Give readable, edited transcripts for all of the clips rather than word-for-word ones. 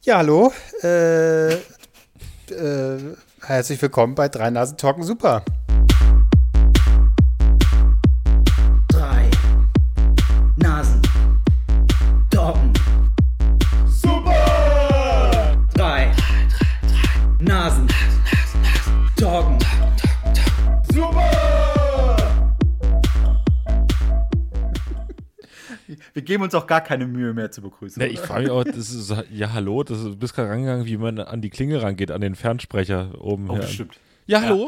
Ja, hallo. Herzlich willkommen bei Drei Nasen Talken Super. Drei Nasen Talken Super. Drei Nasen Talken Super. Wir geben uns auch gar keine Mühe mehr zu begrüßen. Ja, ich frage mich auch, das ist, ja hallo, du bist gerade rangegangen, wie man an die Klingel rangeht, an den Fernsprecher oben. Oh, her. bestimmt. Ja, hallo?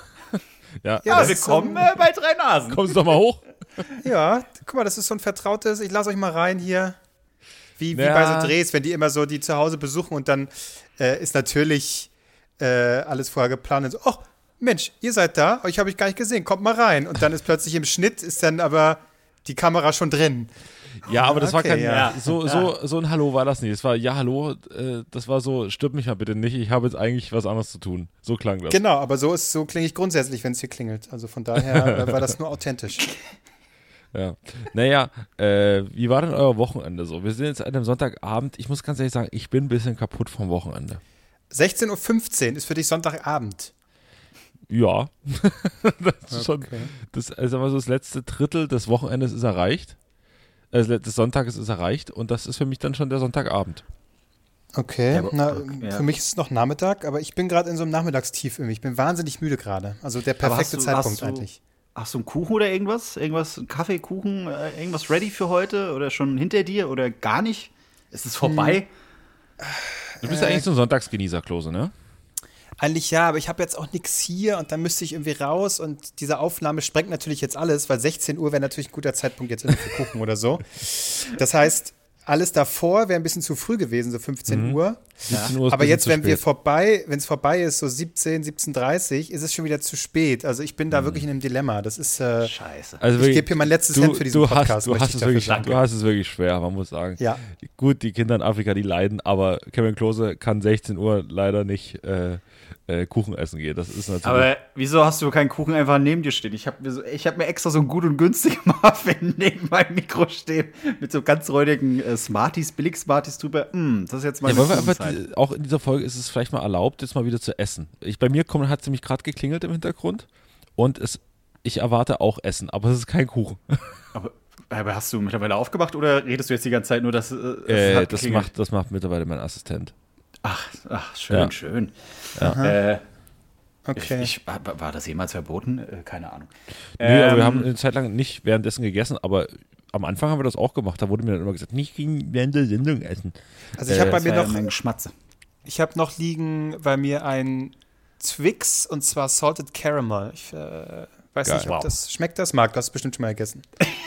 Ja, willkommen bei Drei Nasen. Kommst du doch mal hoch? Ja, guck mal, das ist so ein vertrautes, ich lasse euch mal rein hier. Wie Ja. bei so Drehs, wenn die immer so die zu Hause besuchen und dann ist natürlich alles vorher geplant und so, ach Mensch, ihr seid da, euch habe ich gar nicht gesehen, kommt mal rein. Und dann ist plötzlich im Schnitt, ist dann aber die Kamera schon drin. Ja, aber das war Okay, kein, ja. so ein Hallo war das nicht. Es war, ja hallo, das war so, stirb mich mal bitte nicht, ich habe jetzt eigentlich was anderes zu tun. So klang das. Genau, aber so klinge ich grundsätzlich, wenn es hier klingelt. Also von daher war das nur authentisch. Ja. Naja, wie war denn euer Wochenende so? Wir sind jetzt an einem Sonntagabend, ich muss ganz ehrlich sagen, ich bin ein bisschen kaputt vom Wochenende. 16:15 Uhr ist für dich Sonntagabend. Ja, das ist schon, Okay. das letzte Drittel des Wochenendes ist erreicht. Des Sonntages ist erreicht und das ist für mich dann schon der Sonntagabend. Okay, Ja, na, ja. für mich ist es noch Nachmittag, aber ich bin gerade in so einem Nachmittagstief irgendwie. Ich bin wahnsinnig müde gerade. Also der Aber perfekte Zeitpunkt eigentlich. Hast du einen Kuchen oder irgendwas? Einen Kaffee, Kuchen, irgendwas ready für heute? Oder schon hinter dir? Oder gar nicht? Ist es vorbei? Du bist ja eigentlich so ein Sonntagsgenießer, Klose, ne? Eigentlich ja, aber ich habe jetzt auch nichts hier und dann müsste ich irgendwie raus und diese Aufnahme sprengt natürlich jetzt alles, weil 16 Uhr wäre natürlich ein guter Zeitpunkt jetzt irgendwie für Kuchen oder so. Das heißt, alles davor wäre ein bisschen zu früh gewesen, so 15 Uhr. 17 Uhr ist Aber ein jetzt, bisschen wenn zu spät. es vorbei ist, so 17:30 ist es schon wieder zu spät. Also ich bin da wirklich in einem Dilemma. Das ist, Scheiße. Also ich wirklich, gebe hier mein letztes Hemd für diesen Podcast. Du möchte hast ich es dafür wirklich, sagen. du hast es wirklich schwer, man muss sagen. Ja. Gut, die Kinder in Afrika, die leiden, aber Kevin Klose kann 16 Uhr leider nicht Kuchen essen gehen. Das ist natürlich. Aber wieso hast du keinen Kuchen einfach neben dir stehen? Ich hab mir extra so einen gut und günstigen Muffin neben meinem Mikro stehen mit so ganz räudigen Billig-Smarties drüber. Das ist jetzt mal Ja, wollen wir einfach, auch in dieser Folge ist es vielleicht mal erlaubt, jetzt mal wieder zu essen. Bei mir hat es nämlich gerade geklingelt im Hintergrund und ich erwarte auch Essen, aber es ist kein Kuchen. Aber hast du mittlerweile aufgemacht oder redest du jetzt die ganze Zeit nur, dass es hat geklingelt? Das macht mittlerweile mein Assistent. Ach, schön, Ja. schön. Okay. War das jemals verboten? Keine Ahnung. Nö, aber wir haben eine Zeit lang nicht währenddessen gegessen, aber am Anfang haben wir das auch gemacht. Da wurde mir dann immer gesagt, nicht während der Sendung essen. Also ich habe bei Das mir war ja noch mein Geschmatze. Ich habe noch liegen bei mir ein Twix und zwar Salted Caramel. Ich weiß Geil. nicht, ob Wow. das schmeckt. Marc, du hast es bestimmt schon mal gegessen.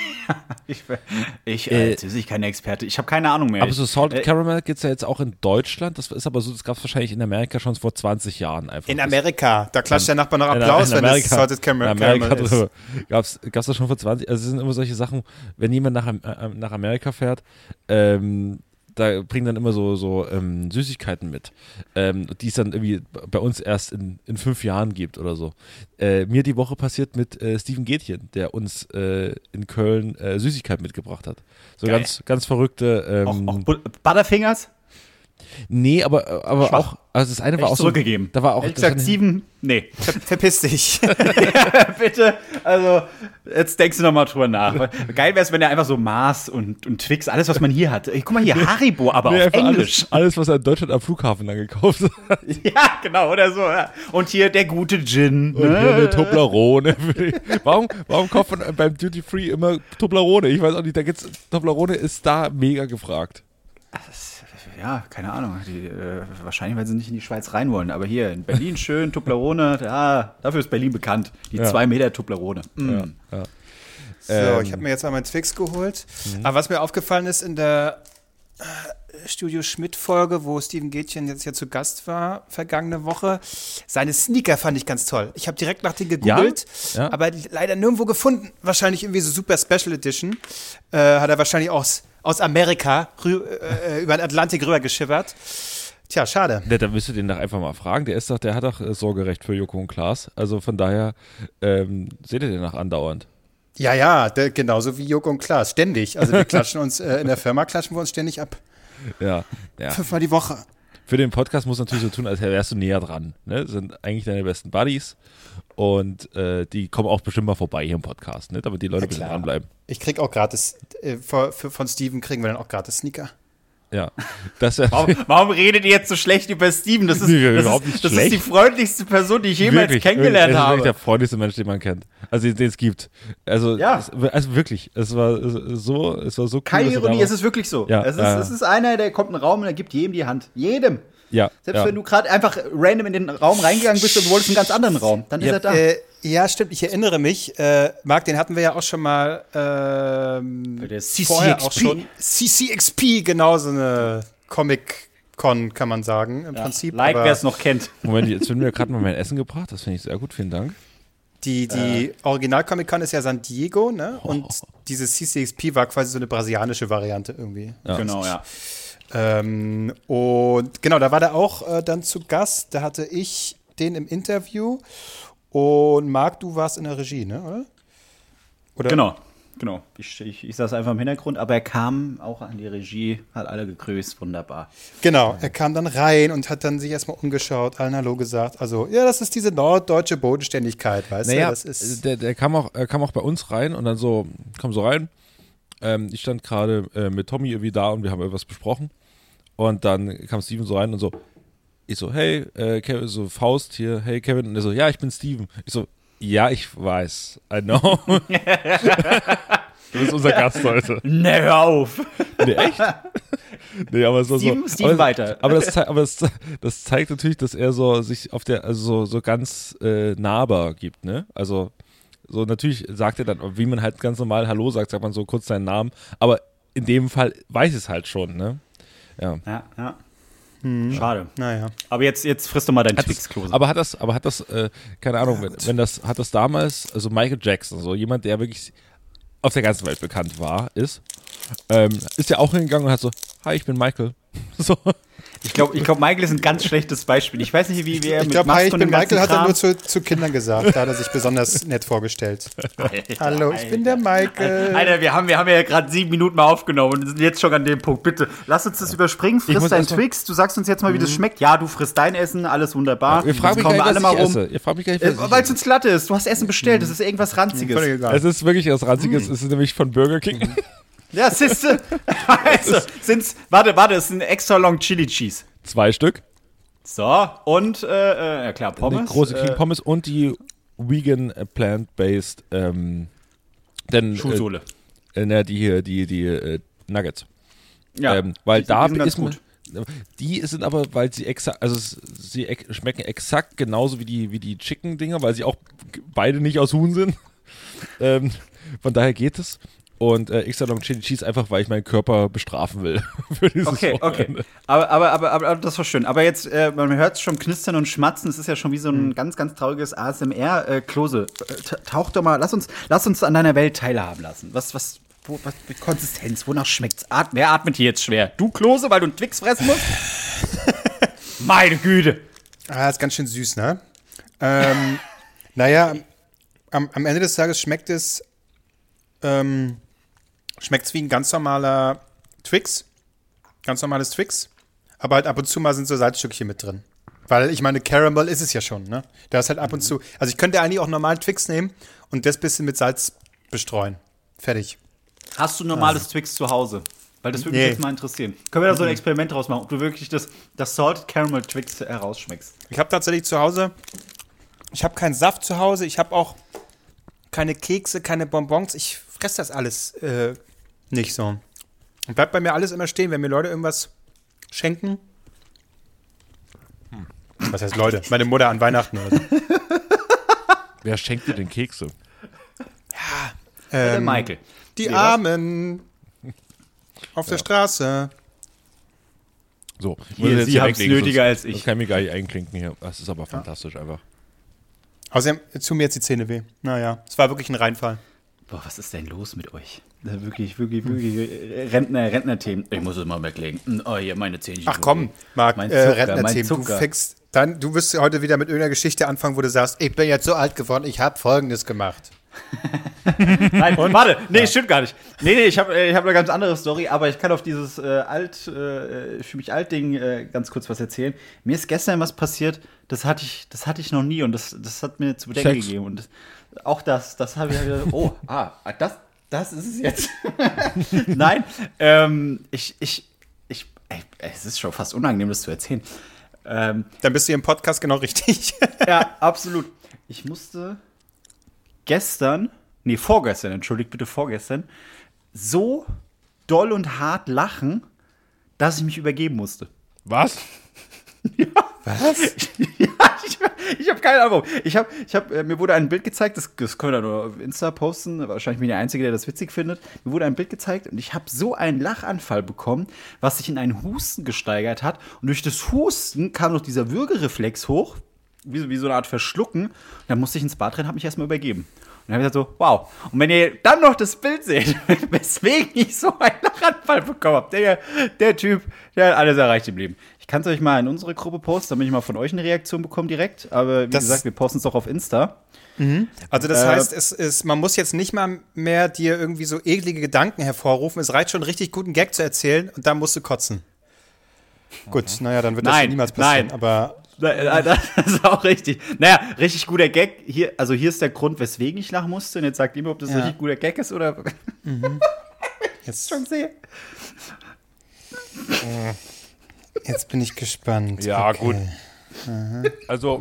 Ich als ich kein Experte. Ich habe keine Ahnung mehr. Aber so Salted Caramel gibt es ja jetzt auch in Deutschland. Das ist aber so, das gab es wahrscheinlich in Amerika schon vor 20 Jahren einfach. In Amerika, da klatscht der Nachbar noch Applaus, wenn es Salted Caramel, in Amerika ist. drüber. Gab's das schon vor 20, also es sind immer solche Sachen, wenn jemand nach Amerika fährt, da bringen dann immer so Süßigkeiten mit, die es dann irgendwie bei uns erst in 5 Jahren gibt oder so. Mir die Woche passiert mit Steven Gätchen, der uns in Köln Süßigkeiten mitgebracht hat. So Geil. ganz verrückte. auch Butterfingers? Nee, aber Schwach. auch, also das eine war Echt auch zurückgegeben. Da war auch. Ehrlich gesagt, 7. Nee. Verpiss dich. Bitte. Also, jetzt denkst du noch mal drüber nach. Geil wäre es, wenn er einfach so Mars und Twix, alles, was man hier hat. Guck mal hier, Haribo, aber Nee, auf einfach Englisch. alles, was er in Deutschland am Flughafen dann gekauft hat. Ja, genau, oder so. Ja. Und hier der gute Gin. Und hier eine Toblerone. Warum kauft man beim Duty Free immer Toblerone? Ich weiß auch nicht, Toblerone ist da mega gefragt. Ja, keine Ahnung. Wahrscheinlich, weil sie nicht in die Schweiz rein wollen. Aber hier in Berlin schön, Toblerone. Ja, dafür ist Berlin bekannt. Die 2 Meter Toblerone. Ja. So, ich habe mir jetzt mal meinen Twix geholt. Aber was mir aufgefallen ist in der Studio Schmidt-Folge, wo Steven Gätchen jetzt hier zu Gast war, vergangene Woche, seine Sneaker fand ich ganz toll. Ich habe direkt nach denen gegoogelt, Ja? aber leider nirgendwo gefunden. Wahrscheinlich irgendwie so super Special Edition. Hat er wahrscheinlich aus Amerika über den Atlantik rüber geschippert. Tja, schade. Ja, da müsst ihr den doch einfach mal fragen. Der hat doch Sorgerecht für Joko und Klaas. Also von daher seht ihr den noch andauernd. Ja, genauso wie Joko und Klaas, ständig. Also wir klatschen uns, in der Firma klatschen wir uns ständig ab. Ja. 5-mal die Woche. für den Podcast musst du natürlich so tun, als wärst du näher dran. Ne? Das sind eigentlich deine besten Buddies und die kommen auch bestimmt mal vorbei hier im Podcast, ne? Damit die Leute ein bisschen dranbleiben. Ich krieg auch gratis, von Steven kriegen wir dann auch gratis Sneaker. Ja. Warum redet ihr jetzt so schlecht über Steven? Das ist die freundlichste Person, die ich jemals kennengelernt habe. Er ist wirklich der freundlichste Mensch, den man kennt. Also den es gibt. Also, also wirklich, es war so cool. Keine Ironie, es ist wirklich so. Ja, es ist einer, der kommt in den Raum und er gibt jedem die Hand. Jedem. Ja. Selbst wenn du gerade einfach random in den Raum reingegangen bist und du wolltest einen ganz anderen Raum, dann ist er da. Ja, stimmt. Ich erinnere mich. Marc, den hatten wir ja auch schon mal der CCXP, genau, so eine Comic-Con, kann man sagen, im Prinzip. Like, wer es noch kennt. Moment, jetzt werden wir gerade mal mein Essen gebracht. Das finde ich sehr gut, vielen Dank. Die Original-Comic-Con ist ja San Diego, ne? Und dieses CCXP war quasi so eine brasilianische Variante irgendwie. Ja. Genau, ja. Und genau, da war der auch dann zu Gast. Da hatte ich den im Interview. Und Marc, du warst in der Regie, ne? Oder? Genau. Ich saß einfach im Hintergrund, aber er kam auch an die Regie, hat alle gegrüßt, wunderbar. Genau, er kam dann rein und hat dann sich erstmal umgeschaut, allen Hallo gesagt. Also, ja, das ist diese norddeutsche Bodenständigkeit, weißt du? Das ist der kam auch bei uns rein und dann so, kam so rein. Ich stand gerade mit Tommy irgendwie da und wir haben irgendwas besprochen. Und dann kam Steven so rein und so, ich so, hey, Kevin, so Faust hier, hey Kevin. Und er so, ja, ich bin Steven. Ich so, ja, ich weiß, I know. Du bist unser Gast heute. Ne, hör auf. Nee, echt? Nee, aber so. Steven weiter. Aber das zeigt natürlich, dass er so sich auf der, also so ganz nahbar gibt, ne? Also, so natürlich sagt er dann, wie man halt ganz normal Hallo sagt, sagt man so kurz seinen Namen. Aber in dem Fall weiß ich es halt schon, ne? Ja. Schade. Naja. Aber jetzt frisst du mal deinen Twix-Klose. Aber hat das, keine Ahnung, hat das damals, also Michael Jackson, so jemand, der wirklich auf der ganzen Welt bekannt war, ist ja auch hingegangen und hat so, hi, ich bin Michael. So. Ich glaube, Michael ist ein ganz schlechtes Beispiel. Ich weiß nicht, wie er mit Maske und dem Michael hat er nur zu Kindern gesagt. Da hat er sich besonders nett vorgestellt. Hallo, ich bin der Michael. Alter, wir haben ja gerade 7 Minuten mal aufgenommen und sind jetzt schon an dem Punkt. Bitte, lass uns das überspringen. Friss deinen Twix. Du sagst uns jetzt mal, wie das schmeckt. Ja, du frisst dein Essen, alles wunderbar. Ihr fragt mich gar nicht, was ich esse. Ihr fragt mich gar nicht, weil es uns Latte ist. Du hast Essen bestellt. Das ist irgendwas Ranziges. Es ist wirklich was Ranziges. Es ist nämlich von Burger King. Ja, siehste. Also, warte, es sind extra long Chili Cheese. 2 Stück. So, und, ja klar, Pommes. Die große King Pommes und die vegan plant-based, Schuhsohle. Die Nuggets. Ja, weil die da sind ist gut. Die sind aber, weil sie exakt, also sie schmecken exakt genauso wie die Chicken-Dinger, weil sie auch beide nicht aus Huhn sind. Von daher geht es. Und extra long Chili Cheese einfach, weil ich meinen Körper bestrafen will. Für dieses Okay. Aber das war schön. Aber jetzt, man hört es schon knistern und schmatzen. Es ist ja schon wie so ein ganz, ganz trauriges ASMR. Klose, tauch doch mal, lass uns an deiner Welt teilhaben lassen. Was mit Konsistenz, wonach schmeckt's? Wer atmet hier jetzt schwer? Du, Klose, weil du einen Twix fressen musst? Meine Güte. Ist ganz schön süß, ne? Naja, am Ende des Tages schmeckt es wie ein ganz normaler Twix. Ganz normales Twix. Aber halt ab und zu mal sind so Salzstückchen mit drin. Weil ich meine, Caramel ist es ja schon, ne? Da ist halt ab und zu. Also ich könnte eigentlich auch normalen Twix nehmen und das bisschen mit Salz bestreuen. Fertig. Hast du normales Twix zu Hause? Weil das würde mich jetzt mal interessieren. Können wir da so ein Experiment draus machen, ob du wirklich das Salted Caramel Twix herausschmeckst? Ich habe tatsächlich zu Hause, ich habe keinen Saft zu Hause, ich habe auch keine Kekse, keine Bonbons. Ich fresse das alles nicht so. Und bleibt bei mir alles immer stehen, wenn mir Leute irgendwas schenken. Was heißt Leute? Meine Mutter an Weihnachten oder so. Wer schenkt dir denn Kekse? Ja, der Michael. Die Armen auf der Straße. So, Sie haben es nötiger als ich. Das kann ich mir gar nicht einklinken hier. Das ist aber fantastisch einfach. Außerdem tun mir jetzt die Zähne weh. Naja, es war wirklich ein Reinfall. Boah, was ist denn los mit euch? Wirklich Rentner-Themen. Ich muss es mal weglegen. Oh, hier, meine Zähnchen. Ach komm, Marc, Rentner-Themen. Du wirst heute wieder mit irgendeiner Geschichte anfangen, wo du sagst, ich bin jetzt so alt geworden, ich habe Folgendes gemacht. Nein, warte, nee, stimmt gar nicht. Nee, ich hab eine ganz andere Story, aber ich kann auf dieses für mich Alt-Ding ganz kurz was erzählen. Mir ist gestern was passiert, das hatte ich noch nie und das hat mir zu bedenken gegeben. Und das habe ich wieder, das ist es jetzt. Nein, es ist schon fast unangenehm, das zu erzählen. Dann bist du hier im Podcast genau richtig. Ja, absolut. Ich musste vorgestern, so doll und hart lachen, dass ich mich übergeben musste. Was? Ja. Was? Ja, ich habe keine Ahnung. Mir wurde ein Bild gezeigt, das können wir dann nur auf Insta posten, wahrscheinlich bin ich der Einzige, der das witzig findet. Mir wurde ein Bild gezeigt und ich habe so einen Lachanfall bekommen, was sich in einen Husten gesteigert hat. Und durch das Husten kam noch dieser Würgereflex hoch, wie so eine Art Verschlucken. Und dann musste ich ins Bad rennen, habe mich erstmal übergeben. Und dann habe ich gesagt so, wow. Und wenn ihr dann noch das Bild seht, weswegen ich so einen Lachanfall bekommen habe, der Typ, der hat alles erreicht im Leben. Ich kann es euch mal in unsere Gruppe posten, damit ich mal von euch eine Reaktion bekomme direkt. Aber wie gesagt, wir posten es doch auf Insta. Mhm. Also das heißt, man muss jetzt nicht mal mehr dir irgendwie so eklige Gedanken hervorrufen. Es reicht schon, richtig guten Gag zu erzählen und dann musst du kotzen. Okay. Gut, naja, dann wird das niemals passieren. Aber das ist auch richtig. Naja, richtig guter Gag. Hier ist der Grund, weswegen ich lachen musste. Und jetzt sagt ihr mir, ob das ein richtig guter Gag ist oder. Jetzt schon sehe. Jetzt bin ich gespannt. Ja, okay. Gut. Aha. Also.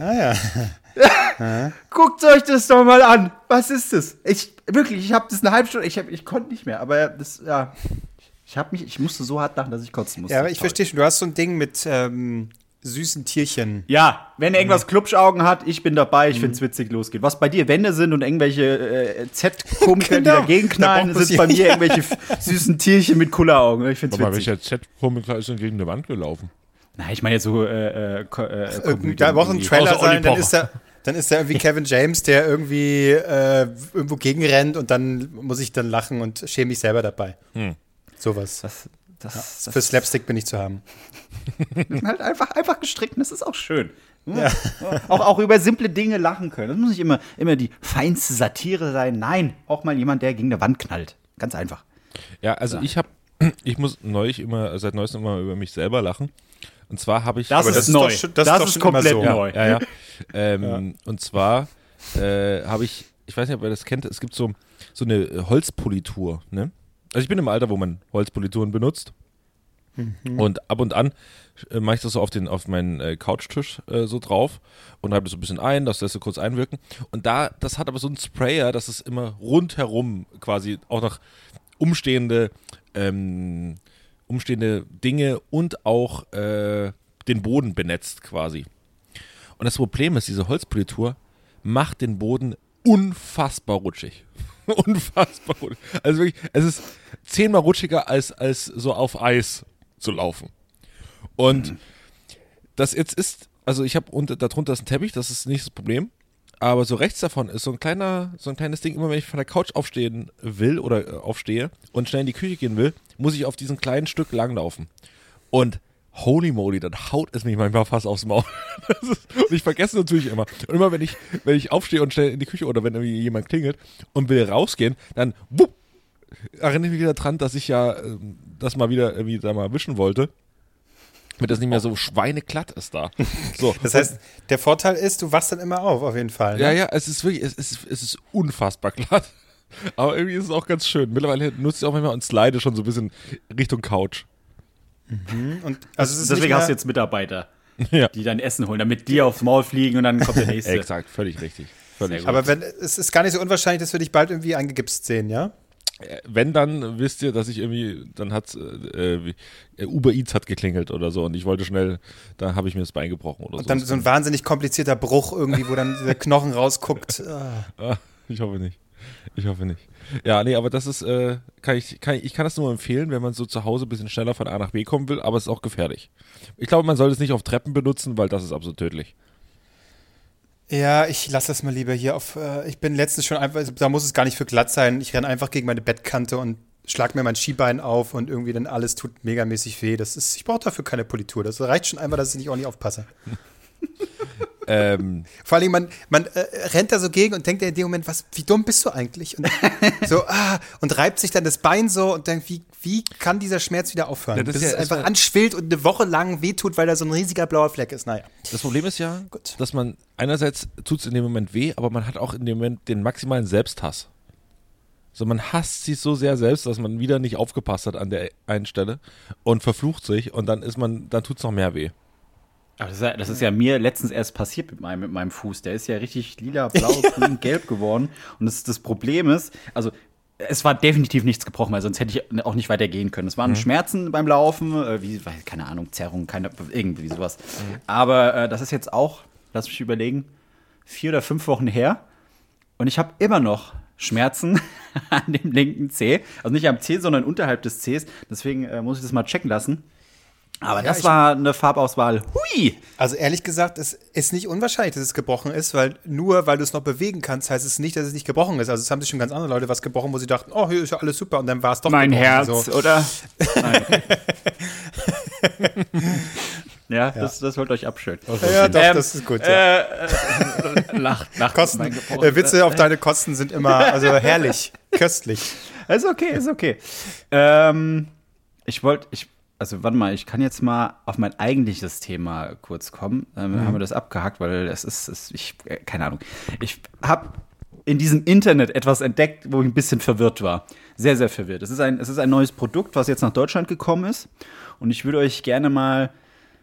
Guckt euch das doch mal an. Was ist das? Ich habe das eine halbe Stunde. Ich konnte nicht mehr. Aber das, ja. Ich musste so hart lachen, dass ich kotzen musste. Ja, aber ich verstehe schon. Du hast so ein Ding mit süßen Tierchen. Ja, wenn irgendwas Klubschaugen hat, ich bin dabei, ich find's witzig, losgeht. Was bei dir Wände sind und irgendwelche Z-Komiker, die dagegen knallen, sind bei mir irgendwelche süßen Tierchen mit Kulleraugen. Ich find's witzig. Welcher Z-Komiker ist denn gegen eine Wand gelaufen? Na, ich meine jetzt so da muss ein Trailer sein, dann ist da irgendwie Kevin James, der irgendwie irgendwo gegenrennt und dann muss ich dann lachen und schäme mich selber dabei. Sowas. Für Slapstick bin ich zu haben. Halt einfach gestrickt und das ist auch schön. Ja. Auch über simple Dinge lachen können. Das muss nicht immer die feinste Satire sein. Nein, auch mal jemand, der gegen eine Wand knallt. Ganz einfach. Ja, also ich muss seit neuestem immer über mich selber lachen. Und zwar habe ich. Das ist neu. Das ist komplett neu. Ja. Und zwar habe ich weiß nicht, ob ihr das kennt, es gibt so eine Holzpolitur, ne? Also ich bin im Alter, wo man Holzpolituren benutzt. Und ab und an mache ich das so auf meinen Couchtisch so drauf und reibe das so ein bisschen ein, das lässt du kurz einwirken. Und das hat aber so einen Sprayer, dass es immer rundherum quasi auch noch umstehende Dinge und auch den Boden benetzt quasi. Und das Problem ist, diese Holzpolitur macht den Boden unfassbar rutschig. Unfassbar rutschig. Also wirklich, es ist 10-mal rutschiger als so auf Eis zu laufen. Und das jetzt ist, also ich habe darunter ist ein Teppich, das ist nicht das Problem. Aber so rechts davon ist so ein kleines Ding, immer wenn ich von der Couch aufstehen will oder aufstehe und schnell in die Küche gehen will, muss ich auf diesem kleinen Stück langlaufen. Und holy moly, dann haut es mich manchmal fast aufs Maul. Und ich vergesse natürlich immer. Und immer wenn ich aufstehe und schnell in die Küche oder wenn irgendwie jemand klingelt und will rausgehen, dann erinnere ich mich wieder dran, dass ich ja das mal wieder irgendwie da mal wischen wollte. Damit das nicht mehr so schweineglatt ist da. So. Das heißt, der Vorteil ist, du wachst dann immer auf jeden Fall. Ne? Ja, es ist wirklich, es ist unfassbar glatt. Aber irgendwie ist es auch ganz schön. Mittlerweile nutze ich auch manchmal und slide schon so ein bisschen Richtung Couch. Und also deswegen hast du jetzt Mitarbeiter, die dein Essen holen, damit die aufs Maul fliegen und dann kommt der nächste. Exakt, völlig richtig. Aber es ist gar nicht so unwahrscheinlich, dass wir dich bald irgendwie eingegipst sehen, ja? Wenn, dann wisst ihr, dass ich irgendwie, dann hat Uber Eats hat geklingelt oder so und ich wollte schnell, da habe ich mir das Bein gebrochen oder so. Und dann so ein wahnsinnig komplizierter Bruch irgendwie, wo dann der Knochen rausguckt. Ich hoffe nicht. Ja, nee, aber das ist, ich kann das nur empfehlen, wenn man so zu Hause ein bisschen schneller von A nach B kommen will, aber es ist auch gefährlich. Ich glaube, man sollte es nicht auf Treppen benutzen, weil das ist absolut tödlich. Ja, ich lasse das mal lieber hier ich bin letztens schon einfach, da muss es gar nicht für glatt sein. Ich renne einfach gegen meine Bettkante und schlag mir mein Schienbein auf und irgendwie dann alles tut megamäßig weh. Ich brauche dafür keine Politur. Das reicht schon einmal, dass ich nicht ordentlich aufpasse. Vor allem, man rennt da so gegen und denkt in dem Moment, wie dumm bist du eigentlich? Und so, und reibt sich dann das Bein so und denkt, wie kann dieser Schmerz wieder aufhören? Ja, bis es einfach anschwillt und eine Woche lang wehtut, weil da so ein riesiger blauer Fleck ist. Naja. Das Problem ist ja, Gut. dass man einerseits tut es in dem Moment weh, aber man hat auch in dem Moment den maximalen Selbsthass. So, man hasst sich so sehr selbst, dass man wieder nicht aufgepasst hat an der einen Stelle und verflucht sich und dann tut es noch mehr weh. Aber das ist ja mir letztens erst passiert mit meinem Fuß. Der ist ja richtig lila, blau, grün, gelb geworden. Und das Problem ist, also es war definitiv nichts gebrochen, weil sonst hätte ich auch nicht weitergehen können. Es waren Schmerzen beim Laufen, keine Ahnung, Zerrung, irgendwie sowas. Aber das ist jetzt auch, lass mich überlegen, 4 oder 5 Wochen her. Und ich habe immer noch Schmerzen an dem linken Zeh. Also nicht am Zeh, sondern unterhalb des Zehs. Deswegen muss ich das mal checken lassen. Aber das war eine Farbauswahl. Hui! Also ehrlich gesagt, es ist nicht unwahrscheinlich, dass es gebrochen ist, weil du es noch bewegen kannst, heißt es nicht, dass es nicht gebrochen ist. Also es haben sich schon ganz andere Leute was gebrochen, wo sie dachten, oh, hier ist ja alles super und dann war es doch mein gebrochen. Herz, so. Oder? Nein. Ja, das wollt euch abschön. Ja, doch, das ist gut. Ja. Lacht. Kosten, Witze auf deine Kosten sind immer herrlich, köstlich. Ist okay. Warte mal, ich kann jetzt mal auf mein eigentliches Thema kurz kommen. Haben wir das abgehakt, weil keine Ahnung. Ich habe in diesem Internet etwas entdeckt, wo ich ein bisschen verwirrt war. Sehr, sehr verwirrt. Es ist ein neues Produkt, was jetzt nach Deutschland gekommen ist. Und ich würde euch gerne mal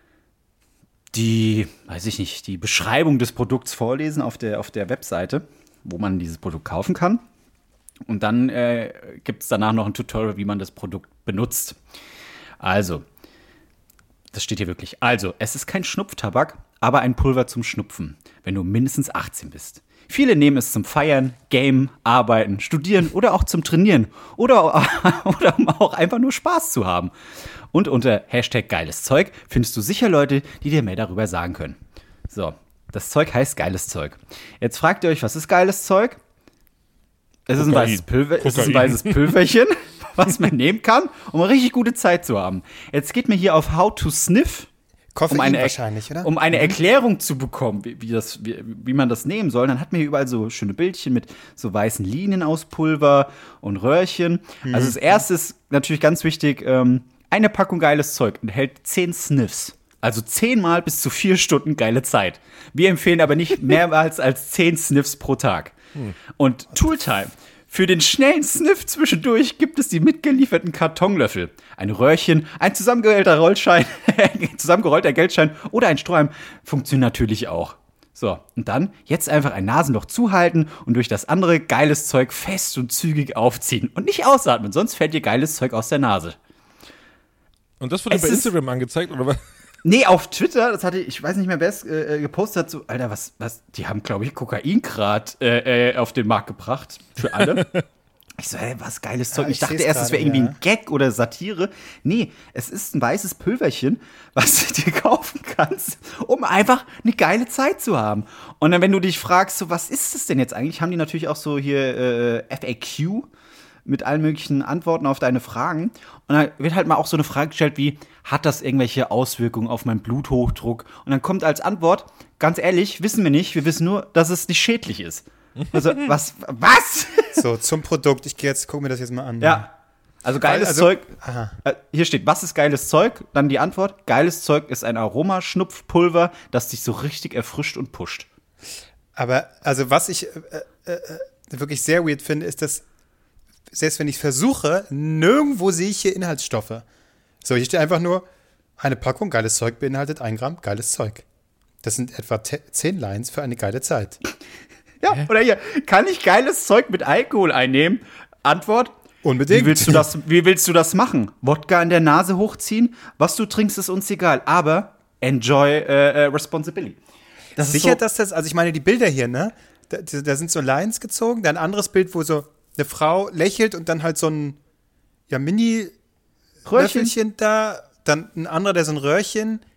die Beschreibung des Produkts vorlesen auf der Webseite, wo man dieses Produkt kaufen kann. Und dann gibt es danach noch ein Tutorial, wie man das Produkt benutzt. Also, das steht hier wirklich. Also, es ist kein Schnupftabak, aber ein Pulver zum Schnupfen, wenn du mindestens 18 bist. Viele nehmen es zum Feiern, Gamen, Arbeiten, Studieren oder auch zum Trainieren oder um auch einfach nur Spaß zu haben. Und unter #geiles Zeug findest du sicher Leute, die dir mehr darüber sagen können. So, das Zeug heißt geiles Zeug. Jetzt fragt ihr euch, was ist geiles Zeug? Es ist ein weißes Pülverchen, was man nehmen kann, um eine richtig gute Zeit zu haben. Jetzt geht mir hier auf How to Sniff, wahrscheinlich, oder? Um eine Erklärung zu bekommen, wie man das nehmen soll. Dann hat man hier überall so schöne Bildchen mit so weißen Linien aus Pulver und Röhrchen. Also das erste ist natürlich ganz wichtig, eine Packung geiles Zeug enthält 10 Sniffs. Also 10 Mal bis zu 4 Stunden geile Zeit. Wir empfehlen aber nicht mehrmals als 10 Sniffs pro Tag. Und Tooltime. Für den schnellen Sniff zwischendurch gibt es die mitgelieferten Kartonlöffel, ein Röhrchen, ein zusammengerollter Geldschein oder ein Strohhalm funktionieren natürlich auch. So, und dann jetzt einfach ein Nasenloch zuhalten und durch das andere geiles Zeug fest und zügig aufziehen. Und nicht ausatmen, sonst fällt dir geiles Zeug aus der Nase. Und das wurde bei Instagram angezeigt, oder was? Nee, auf Twitter, ich weiß nicht mehr, wer es gepostet hat, so, Alter, was, die haben, glaube ich, Kokaingrad auf den Markt gebracht, für alle. Ich so, was geiles Zeug. Ja, ich dachte erst, es wäre irgendwie ein Gag oder Satire. Nee, es ist ein weißes Pülverchen, was du dir kaufen kannst, um einfach eine geile Zeit zu haben. Und dann, wenn du dich fragst, so, was ist das denn jetzt eigentlich, haben die natürlich auch so hier FAQ mit allen möglichen Antworten auf deine Fragen. Und dann wird halt mal auch so eine Frage gestellt wie, hat das irgendwelche Auswirkungen auf meinen Bluthochdruck? Und dann kommt als Antwort, ganz ehrlich, wissen wir nicht. Wir wissen nur, dass es nicht schädlich ist. Also, was? So, zum Produkt. Guck mir das jetzt mal an. Ja. Also geiles Zeug. Hier steht, was ist geiles Zeug? Dann die Antwort, geiles Zeug ist ein Aromaschnupfpulver, das dich so richtig erfrischt und pusht. Aber, also was ich wirklich sehr weird finde, ist, dass selbst wenn ich versuche, nirgendwo sehe ich hier Inhaltsstoffe. So, hier steht einfach nur, eine Packung geiles Zeug beinhaltet 1 Gramm geiles Zeug. Das sind etwa 10 Lines für eine geile Zeit. Ja, oder hier, kann ich geiles Zeug mit Alkohol einnehmen? Antwort, unbedingt. Wie willst du das machen? Wodka in der Nase hochziehen? Was du trinkst, ist uns egal, aber enjoy responsibility. Das sicher, dass das, also ich meine, die Bilder hier, ne? Da sind so Lines gezogen, dann ein anderes Bild, wo so eine Frau lächelt und dann halt so ein Mini-Röhrchen da, dann ein anderer, der so ein Röhrchen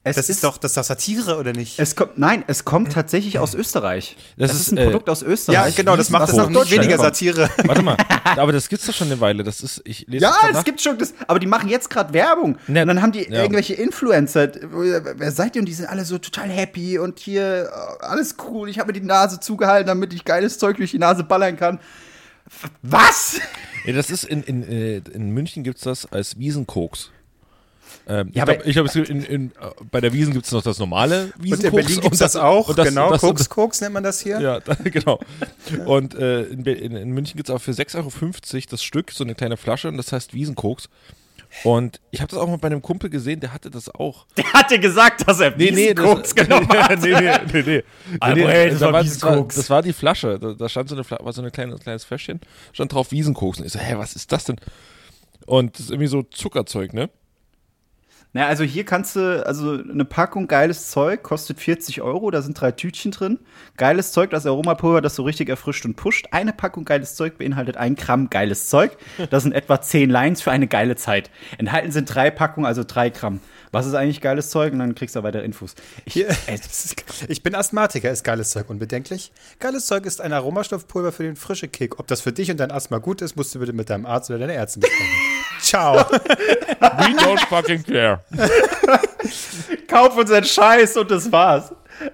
Das ist doch Satire, oder nicht? Es kommt tatsächlich aus Österreich. Das ist ein Produkt aus Österreich. Ja, genau, das macht es noch nicht weniger Satire. Warte mal, aber das gibt's doch schon eine Weile. Ich lese es gibt schon das, aber die machen jetzt gerade Werbung. Und dann haben die irgendwelche Influencer, wer seid ihr? Und die sind alle so total happy und hier alles cool. Ich habe mir die Nase zugehalten, damit ich geiles Zeug durch die Nase ballern kann. Was? Ja, das ist in München gibt's das als Wiesenkoks. Ich glaube, bei der Wiesn gibt es noch das normale Wiesenkoks. Und in Berlin gibt es das auch, genau, Koks nennt man das hier. Ja, genau. Und in München gibt es auch für 6,50 Euro das Stück, so eine kleine Flasche, und das heißt Wiesenkoks. Und ich habe das auch mal bei einem Kumpel gesehen, der hatte das auch. Der hatte gesagt, dass er Wiesenkoks genommen hat. Nee. Das war Wiesenkoks. Das war die Flasche, da stand war so ein kleines Fläschchen, stand drauf Wiesenkoks. Und ich so, was ist das denn? Und das ist irgendwie so Zuckerzeug, ne? Na, also hier kannst du, eine Packung geiles Zeug kostet 40 Euro, da sind 3 Tütchen drin. Geiles Zeug, das Aromapulver, das so richtig erfrischt und pusht. Eine Packung geiles Zeug beinhaltet 1 Gramm geiles Zeug. Das sind etwa 10 Lines für eine geile Zeit. Enthalten sind 3 Packungen, also 3 Gramm. Was ist eigentlich geiles Zeug? Und dann kriegst du weitere Infos. Ich bin Asthmatiker, ist geiles Zeug unbedenklich? Geiles Zeug ist ein Aromastoffpulver für den frischen Kick. Ob das für dich und dein Asthma gut ist, musst du bitte mit deinem Arzt oder deiner Ärztin besprechen. Ciao. We don't fucking care. Kauf unseren Scheiß und das war's.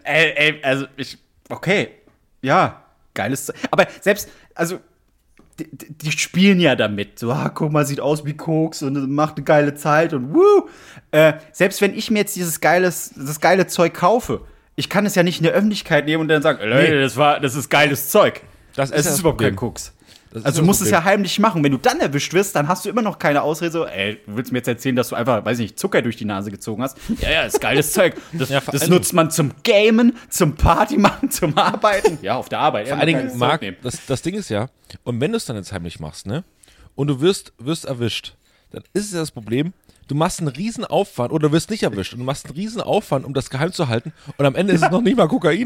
Okay. Ja, geiles Zeug. Aber selbst, die spielen ja damit. So, guck mal, sieht aus wie Koks und macht eine geile Zeit und wuh. Selbst wenn ich mir jetzt das geile Zeug kaufe, ich kann es ja nicht in der Öffentlichkeit nehmen und dann sagen, das ist geiles Zeug. Das ist überhaupt kein Koks. Also du musst es ja heimlich machen. Wenn du dann erwischt wirst, dann hast du immer noch keine Ausrede. So, du willst mir jetzt erzählen, dass du einfach, weiß nicht, Zucker durch die Nase gezogen hast. Ja, ist geiles Zeug. Das nutzt man zum Gamen, zum Party machen, zum Arbeiten. Ja, auf der Arbeit. Vor allen Dingen, Marc, das Ding ist ja, und wenn du es dann jetzt heimlich machst, ne, und du wirst erwischt, dann ist es ja das Problem, du machst einen riesen Aufwand, oder du wirst nicht erwischt, und du machst einen riesen Aufwand, um das geheim zu halten, und am Ende ist es noch nicht mal Kokain.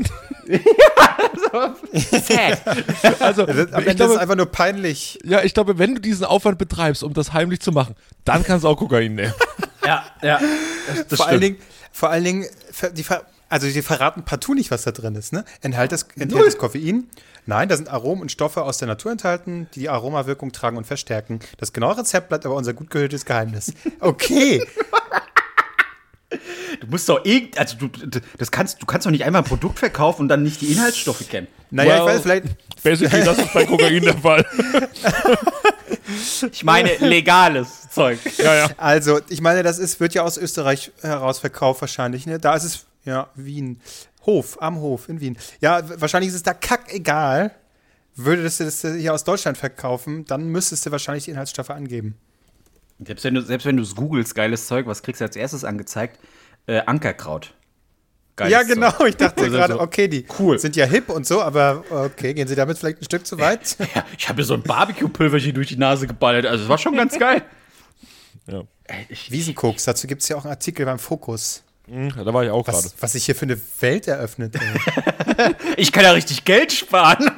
Also, am Ende ist es einfach nur peinlich. Ja, ich glaube, wenn du diesen Aufwand betreibst, um das heimlich zu machen, dann kannst du auch Kokain nehmen. Ja. Das vor allen Dingen, die verraten partout nicht, was da drin ist, ne? Enthält das Koffein? Nein, da sind Aromen und Stoffe aus der Natur enthalten, die Aromawirkung tragen und verstärken. Das genaue Rezept bleibt aber unser gut gehütetes Geheimnis. Okay. Du musst doch du kannst doch nicht einfach ein Produkt verkaufen und dann nicht die Inhaltsstoffe kennen. Naja, ich weiß, vielleicht. Basically, das ist bei Kokain der Fall. Ich meine, legales Zeug. Ja. Also, ich meine, wird ja aus Österreich heraus verkauft wahrscheinlich, ne? Da ist es, Wien. Am Hof in Wien. Ja, wahrscheinlich ist es da kackegal. Würdest du das hier aus Deutschland verkaufen, dann müsstest du wahrscheinlich die Inhaltsstoffe angeben. Selbst wenn du es googelst, geiles Zeug, was kriegst du als erstes angezeigt? Ankerkraut. Geiles ja, genau. Zeug. Ich dachte gerade, okay, die sind ja hip und so, aber okay, gehen sie damit vielleicht ein Stück zu weit? Ja, ich habe mir so ein Barbecue-Pulverchen durch die Nase geballert. Also, es war schon ganz geil. Ja. Wiesenkoks, dazu gibt es ja auch einen Artikel beim Fokus. Da war ich auch gerade. Was sich hier für eine Welt eröffnet. Ich kann ja richtig Geld sparen.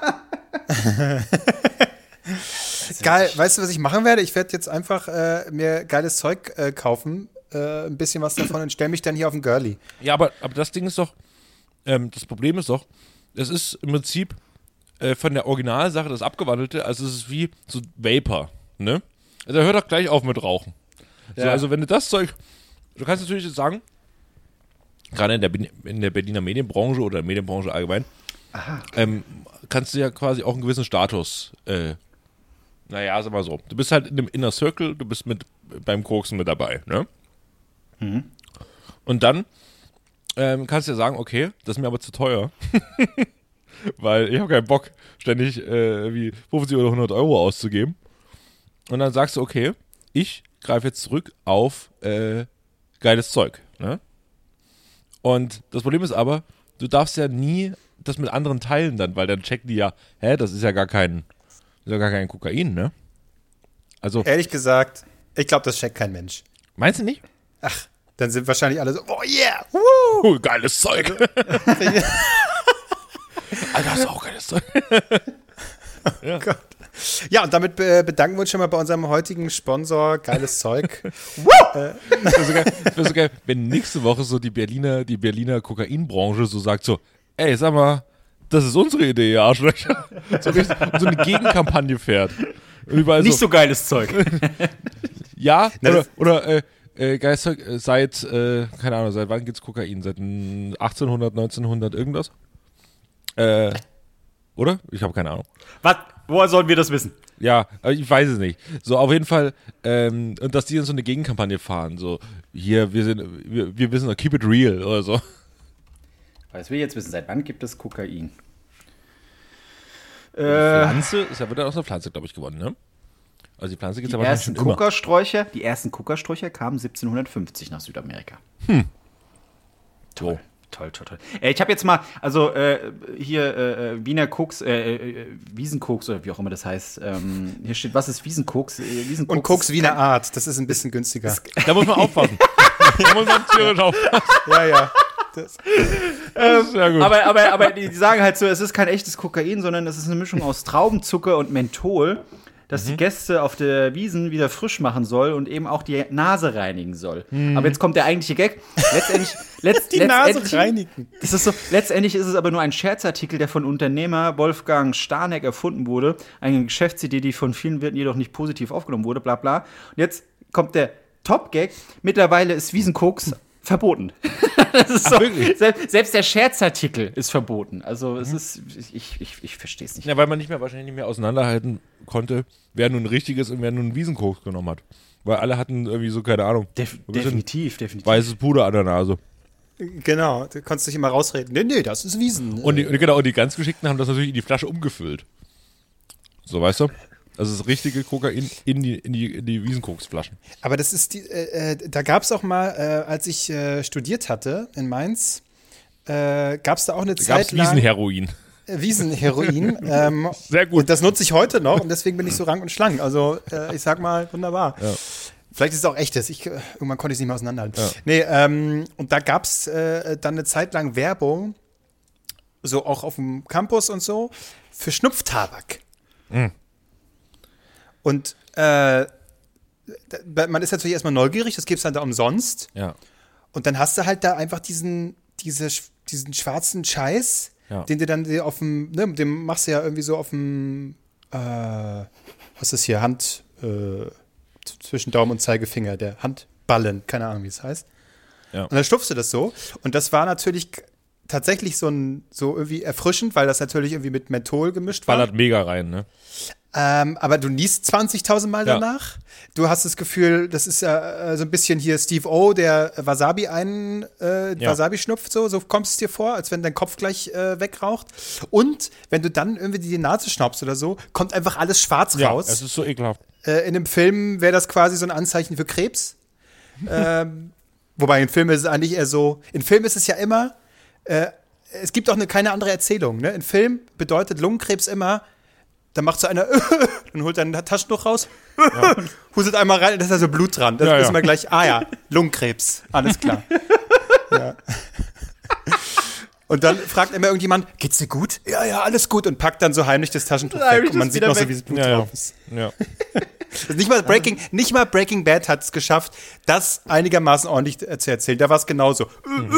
Geil, weißt du, was ich machen werde? Ich werde jetzt einfach mir geiles Zeug kaufen, ein bisschen was davon und stelle mich dann hier auf den Girlie. Ja, aber das Ding ist doch, das Problem ist doch, es ist im Prinzip von der Originalsache das Abgewandelte, also es ist wie so Vapor, ne? Also hör doch gleich auf mit Rauchen. Ja. So, also wenn du das Zeug, du kannst natürlich jetzt sagen, gerade in der Berliner Medienbranche oder Medienbranche allgemein, kannst du ja quasi auch einen gewissen Status, sag mal so, du bist halt in dem Inner Circle, du bist beim Koksen mit dabei, ne? Mhm. Und dann kannst du ja sagen, okay, das ist mir aber zu teuer, weil ich habe keinen Bock, ständig wie 50 oder 100 Euro auszugeben. Und dann sagst du, okay, ich greife jetzt zurück auf geiles Zeug, ne? Und das Problem ist aber, du darfst ja nie das mit anderen teilen dann, weil dann checken die ja, das ist ja gar kein Kokain, ne? Also ehrlich gesagt, ich glaube, das checkt kein Mensch. Meinst du nicht? Ach, dann sind wahrscheinlich alle so, oh yeah, woo! Geiles Zeug. Alter, hast du auch geiles Zeug. Oh Gott. Ja, und damit bedanken wir uns schon mal bei unserem heutigen Sponsor, geiles Zeug. Wäre so geil, wenn nächste Woche so die Berliner Kokainbranche so sagt so, ey, sag mal, das ist unsere Idee, ihr Arschlöcher. So eine Gegenkampagne fährt. Überall Nicht so geiles Zeug. Ja, oder geiles Zeug, seit, keine Ahnung, seit wann gibt's Kokain? Seit 1800, 1900 irgendwas? Oder? Ich habe keine Ahnung. Was? Woher sollen wir das wissen? Ja, ich weiß es nicht. So, auf jeden Fall, und dass die dann so eine Gegenkampagne fahren, so, hier, wir wissen, keep it real oder so. Was wir jetzt wissen, seit wann gibt es Kokain? Pflanze, ist ja wieder aus einer Pflanze, glaube ich, gewonnen, ne? Also die Pflanze gibt es aber schon immer. Die ersten Kokasträucher kamen 1750 nach Südamerika. Toll. Toll. Ich habe jetzt mal, also hier Wiener Koks, Wiesenkoks oder wie auch immer das heißt. Hier steht, was ist Wiesenkoks? Wiesenkoks und Koks Wiener Art, das ist ein bisschen günstiger. Da muss man aufpassen. Da muss man tierisch aufpassen. Ja. Das ist sehr gut. Aber die sagen halt so, es ist kein echtes Kokain, sondern es ist eine Mischung aus Traubenzucker und Menthol, das die Gäste auf der Wiesn wieder frisch machen soll und eben auch die Nase reinigen soll. Aber jetzt kommt der eigentliche Gag. Die Nase reinigen. Das ist so, letztendlich ist es aber nur ein Scherzartikel, der von Unternehmer Wolfgang Starneck erfunden wurde. Eine Geschäftsidee, die von vielen Wirten jedoch nicht positiv aufgenommen wurde, bla bla. Und jetzt kommt der Top-Gag. Mittlerweile ist Wiesenkoks verboten. Das ist so, selbst der Scherzartikel ist verboten. Also es ist, ich verstehe es nicht. Ja, weil man wahrscheinlich nicht mehr auseinanderhalten konnte, wer nun richtiges und wer nun Wiesenkoks genommen hat. Weil alle hatten irgendwie so, keine Ahnung. Definitiv. Weißes Puder an der Nase. Genau, du konntest dich immer rausreden. Nee, das ist Wiesen. Und die ganz Geschickten haben das natürlich in die Flasche umgefüllt. So, weißt du? Also das richtige Kokain in die Wiesenkoksflaschen. Aber das ist da gab es auch mal, als ich studiert hatte in Mainz, gab es da auch eine Zeit lang Wiesenheroin. Wiesenheroin. Sehr gut. Und das nutze ich heute noch und deswegen bin ich so rank und schlank. Also ich sag mal, wunderbar. Ja. Vielleicht ist es auch echtes. Irgendwann konnte ich es nicht mehr auseinanderhalten. Ja. Nee, und da gab es dann eine Zeit lang Werbung, so auch auf dem Campus und so, für Schnupftabak. Mhm. Und man ist natürlich erstmal neugierig, das gibt's dann da umsonst. Ja. Und dann hast du halt da einfach diesen schwarzen Scheiß, den du dann auf dem, ne, dem machst du ja irgendwie so auf dem, was ist das hier, Hand, zwischen Daumen und Zeigefinger, der Handballen, keine Ahnung, wie es heißt. Ja. Und dann stupfst du das so. Und das war natürlich tatsächlich so irgendwie erfrischend, weil das natürlich irgendwie mit Menthol gemischt war. Ballert mega rein, ne? Aber du niest 20.000 Mal danach. Du hast das Gefühl, das ist ja so ein bisschen hier Steve O, der Wasabi Wasabi schnupft, so kommst es dir vor, als wenn dein Kopf gleich wegraucht. Und wenn du dann irgendwie die Nase schnaubst oder so, kommt einfach alles schwarz raus. Ja, es ist so ekelhaft. In einem Film wäre das quasi so ein Anzeichen für Krebs. Wobei in Filmen ist es eigentlich eher so, in Filmen ist es ja immer, es gibt auch keine andere Erzählung. Ne? In Film bedeutet Lungenkrebs immer, dann macht so einer, dann holt er ein Taschentuch raus, hustet einmal rein, da ist da so Blut dran. Das wissen wir gleich, Lungenkrebs, alles klar. Ja. Und dann fragt immer irgendjemand, geht's dir gut? Ja, alles gut. Und packt dann so heimlich das Taschentuch weg. Und man sieht noch so, wie das Blut drauf ist. Ja. Nicht mal Breaking Bad hat es geschafft, das einigermaßen ordentlich zu erzählen. Da war es genauso.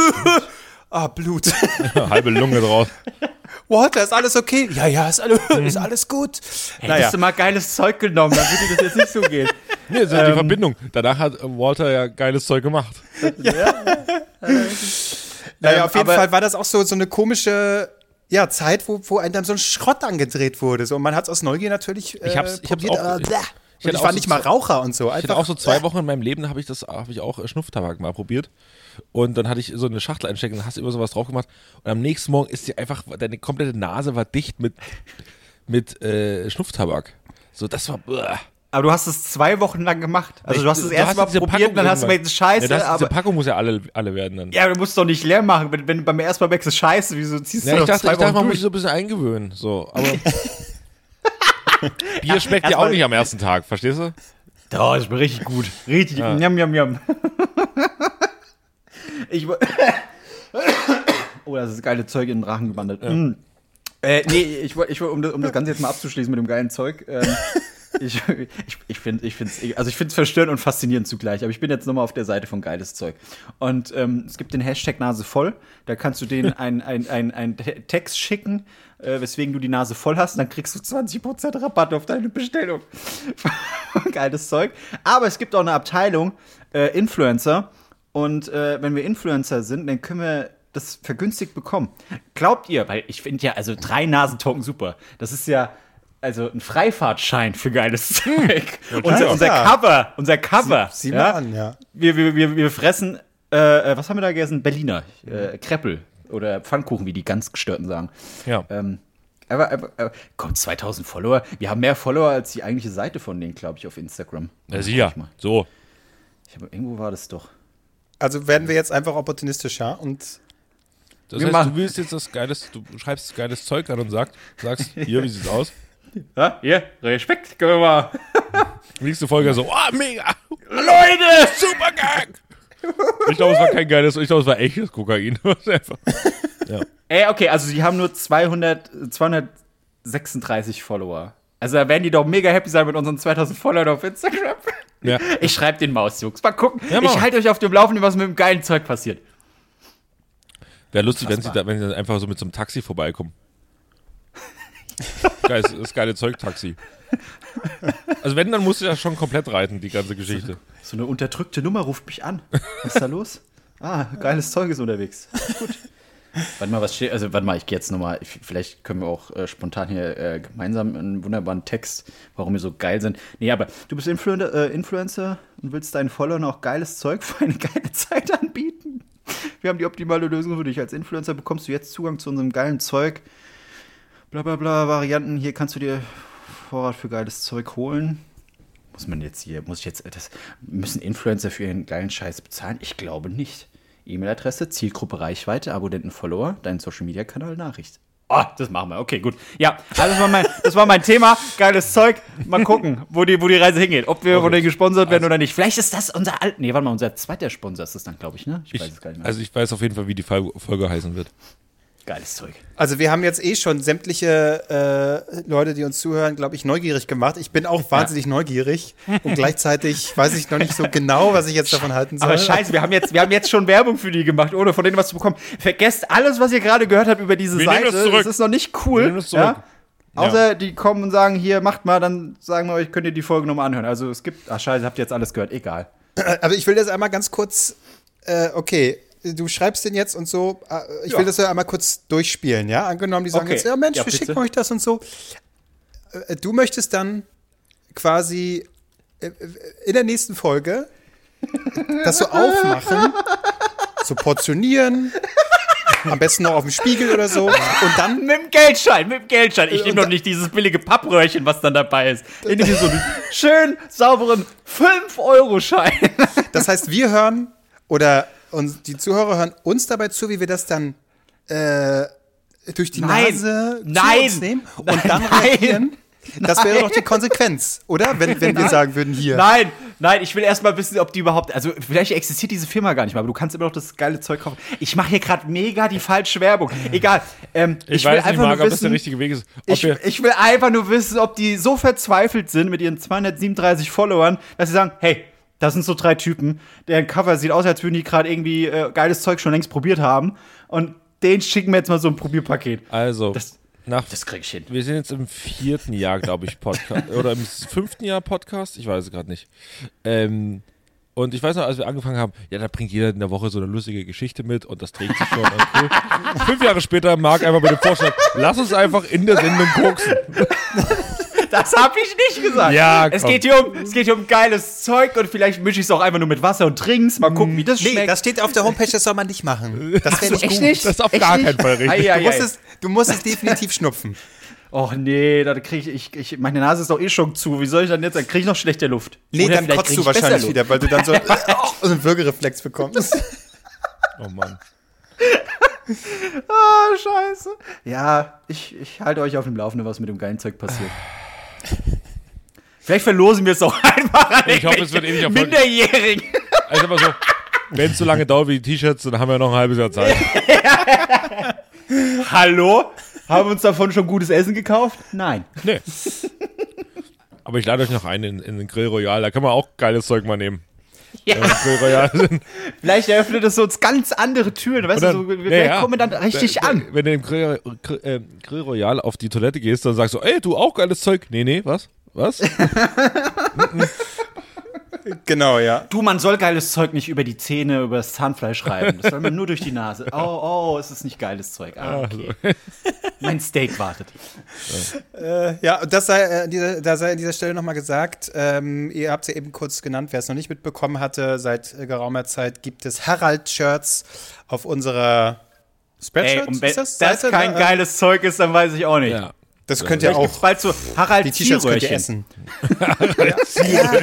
Blut. Halbe Lunge draus. Walter, ist alles okay? Ja, ist alles gut. Hättest du mal geiles Zeug genommen, dann würde das jetzt nicht so gehen. Nee, das ist die Verbindung. Danach hat Walter ja geiles Zeug gemacht. Naja, auf jeden Fall war das auch so eine komische Zeit, wo einem dann so ein Schrott angedreht wurde. So, und man hat es aus Neugier natürlich probiert. Ich war nicht mal Raucher und so. Ich hatte auch so 2 Wochen in meinem Leben, habe ich auch Schnupftabak mal probiert. Und dann hatte ich so eine Schachtel einstecken und hast immer sowas drauf gemacht. Und am nächsten Morgen ist dir einfach, deine komplette Nase war dicht mit Schnupftabak. So, das war. Aber du hast es 2 Wochen lang gemacht. Also du hast es erst mal probiert und dann hast du gemerkt, das ist scheiße. Ja, diese Packung muss ja alle werden dann. Ja, du musst doch nicht leer machen. Wenn du beim ersten Mal merkst, das ist scheiße, wieso ziehst du ich noch dachte, 2 Wochen man muss sich so ein bisschen eingewöhnen. So, aber Bier schmeckt ja auch nicht am ersten Tag, verstehst du? Doch, das schmeckt richtig gut. Richtig gut. Njam. Oh, das ist geile Zeug in den Rachen gewandert. Ja. Nee, um das Ganze jetzt mal abzuschließen mit dem geilen Zeug. Ich finde es verstörend und faszinierend zugleich. Aber ich bin jetzt nochmal auf der Seite von geiles Zeug. Und es gibt den Hashtag Nase voll. Da kannst du denen einen Text schicken, weswegen du die Nase voll hast. Und dann kriegst du 20% Rabatt auf deine Bestellung. Geiles Zeug. Aber es gibt auch eine Abteilung Influencer. Und wenn wir Influencer sind, dann können wir das vergünstigt bekommen. Glaubt ihr? Weil ich finde ja, also 3 Nasentoken super. Das ist ja also ein Freifahrtschein für geiles Zeug. Unser Cover. Sieh mal an, ja. Wir fressen, was haben wir da gegessen? Berliner. Kreppel oder Pfannkuchen, wie die ganz Gestörten sagen. Ja. Aber kommt 2000 Follower. Wir haben mehr Follower als die eigentliche Seite von denen, glaube ich, auf Instagram. Ja, sicher. So. Irgendwo war das doch. Also werden wir jetzt einfach opportunistischer und das heißt, du willst jetzt du schreibst geiles Zeug an und sagst, hier, wie sieht's aus? Ja, hier, Respekt, können wir mal. Nächste Folge so, mega! Leute! Super Gang! Ich glaube, es war kein geiles, ich glaube, es war echtes Kokain. Ja. Okay, also sie haben nur 236 Follower. Also da werden die doch mega happy sein mit unseren 2000 Followern auf Instagram. Ja. Ich schreibe den Mausjungs. Mal gucken. Ja, ich halte euch auf dem Laufenden, was mit dem geilen Zeug passiert. Wäre lustig, wenn sie dann einfach so mit so einem Taxi vorbeikommen. Das geile Zeug-Taxi. Also wenn, dann musst du ja schon komplett reiten, die ganze Geschichte. So eine unterdrückte Nummer ruft mich an. Was ist da los? Geiles Zeug ist unterwegs. Gut. Warte mal, ich gehe jetzt nochmal, vielleicht können wir auch spontan hier gemeinsam einen wunderbaren Text, warum wir so geil sind. Nee, aber du bist Influencer und willst deinen Followern auch geiles Zeug für eine geile Zeit anbieten. Wir haben die optimale Lösung für dich. Als Influencer bekommst du jetzt Zugang zu unserem geilen Zeug. Blablabla, Varianten. Hier kannst du dir Vorrat für geiles Zeug holen. Müssen Influencer für ihren geilen Scheiß bezahlen? Ich glaube nicht. E-Mail-Adresse, Zielgruppe, Reichweite, Abonnenten, Follower, dein Social-Media-Kanal, Nachricht. Das machen wir. Okay, gut. Ja, also das war mein Thema. Geiles Zeug. Mal gucken, wo die Reise hingeht. Ob wir von denen gesponsert werden oder nicht. Vielleicht ist das unser zweiter Sponsor ist das dann, glaube ich, ne? Ich weiß es gar nicht mehr. Also ich weiß auf jeden Fall, wie die Folge heißen wird. Geiles Zeug. Also wir haben jetzt schon sämtliche Leute, die uns zuhören, glaube ich, neugierig gemacht. Ich bin auch wahnsinnig neugierig und gleichzeitig weiß ich noch nicht so genau, was ich jetzt davon halten soll. Aber scheiße, wir haben jetzt schon Werbung für die gemacht, ohne von denen was zu bekommen. Vergesst alles, was ihr gerade gehört habt über diese Seite. Das ist noch nicht cool. Ja? Außer die kommen und sagen, hier, macht mal, dann sagen wir euch, könnt ihr die Folge nochmal anhören. Also es gibt, scheiße, habt ihr jetzt alles gehört, egal. Aber ich will das einmal ganz kurz, okay, du schreibst den jetzt und so, ich will das ja einmal kurz durchspielen, ja? Angenommen, die sagen jetzt, ja Mensch, wir schicken euch das und so. Du möchtest dann quasi in der nächsten Folge das so aufmachen, so portionieren, am besten noch auf dem Spiegel oder so. Und dann mit dem Geldschein. Ich nehme doch nicht dieses billige Pappröhrchen, was dann dabei ist. Ich nehme so einen schön sauberen 5-Euro-Schein. Das heißt, wir hören und die Zuhörer hören uns dabei zu, wie wir das dann durch die Nase zu uns nehmen und dann reagieren. Das wäre doch die Konsequenz, oder? Wenn wir sagen würden, hier. Nein, ich will erst mal wissen, ob die überhaupt, also vielleicht existiert diese Firma gar nicht mal, aber du kannst immer noch das geile Zeug kaufen. Ich mache hier gerade mega die falsche Werbung. Egal. Ich weiß nicht, Marc, ob das der richtige Weg ist. Ich will einfach nur wissen, ob die so verzweifelt sind mit ihren 237 Followern, dass sie sagen, hey, das sind so 3 Typen, deren Cover sieht aus, als würden die gerade irgendwie geiles Zeug schon längst probiert haben. Und denen schicken wir jetzt mal so ein Probierpaket. Also, das krieg ich hin. Wir sind jetzt im 4. Jahr, glaube ich, Podcast. Oder im 5. Jahr Podcast. Ich weiß es gerade nicht. Und ich weiß noch, als wir angefangen haben, ja, da bringt jeder in der Woche so eine lustige Geschichte mit und das trägt sich schon. Cool. 5 Jahre später, Marc einfach mit dem Vorschlag, lass uns einfach in der Sendung koksen. Das habe ich nicht gesagt. Ja, es geht hier um geiles Zeug und vielleicht mische ich es auch einfach nur mit Wasser und Trinks. Mal gucken, wie das schmeckt. Nee, das steht auf der Homepage, das soll man nicht machen. Das wäre nicht gut. Nicht? Das ist auf gar keinen Fall richtig. Du musst es definitiv schnupfen. Och nee, da kriege ich meine Nase ist doch schon zu. Wie soll ich dann jetzt? Dann kriege ich noch schlechte Luft. Nee, oder dann kotzt du wahrscheinlich wieder, weil du dann so einen Würgereflex bekommst. Oh Mann. Scheiße. Ja, ich halte euch auf dem Laufenden, was mit dem geilen Zeug passiert. Vielleicht verlosen wir es auch einfach an ich hoffe, es wird nicht erfolgreich. Minderjährigen. Also aber so, wenn es so lange dauert wie die T-Shirts, dann haben wir noch ein halbes Jahr Zeit. Hallo? Haben wir uns davon schon gutes Essen gekauft? Nein. Nee. Aber ich lade euch noch ein in den Grill Royal. Da kann man auch geiles Zeug mal nehmen. Ja. Grill Royal sind. Vielleicht eröffnet es uns ganz andere Türen. Weißt du, so, wir kommen dann richtig an. Wenn du im Grill Royal auf die Toilette gehst, dann sagst du, ey, du auch geiles Zeug. Nee, was? Was? Genau, ja. Du, man soll geiles Zeug nicht über die Zähne, über das Zahnfleisch reiben. Das soll man nur durch die Nase. Oh, es ist nicht geiles Zeug. Ah, okay. Mein Steak wartet. Ja, das sei an dieser Stelle nochmal gesagt. Ihr habt es ja eben kurz genannt, wer es noch nicht mitbekommen hatte. Seit geraumer Zeit gibt es Harald-Shirts auf unserer Spreadshirt. Und wenn das kein geiles Zeug ist, dann weiß ich auch nicht. Ja. Das könnt ihr auch. Gibt's bald so Harald Die T-Shirts könnt ihr Zierröhrchen. essen.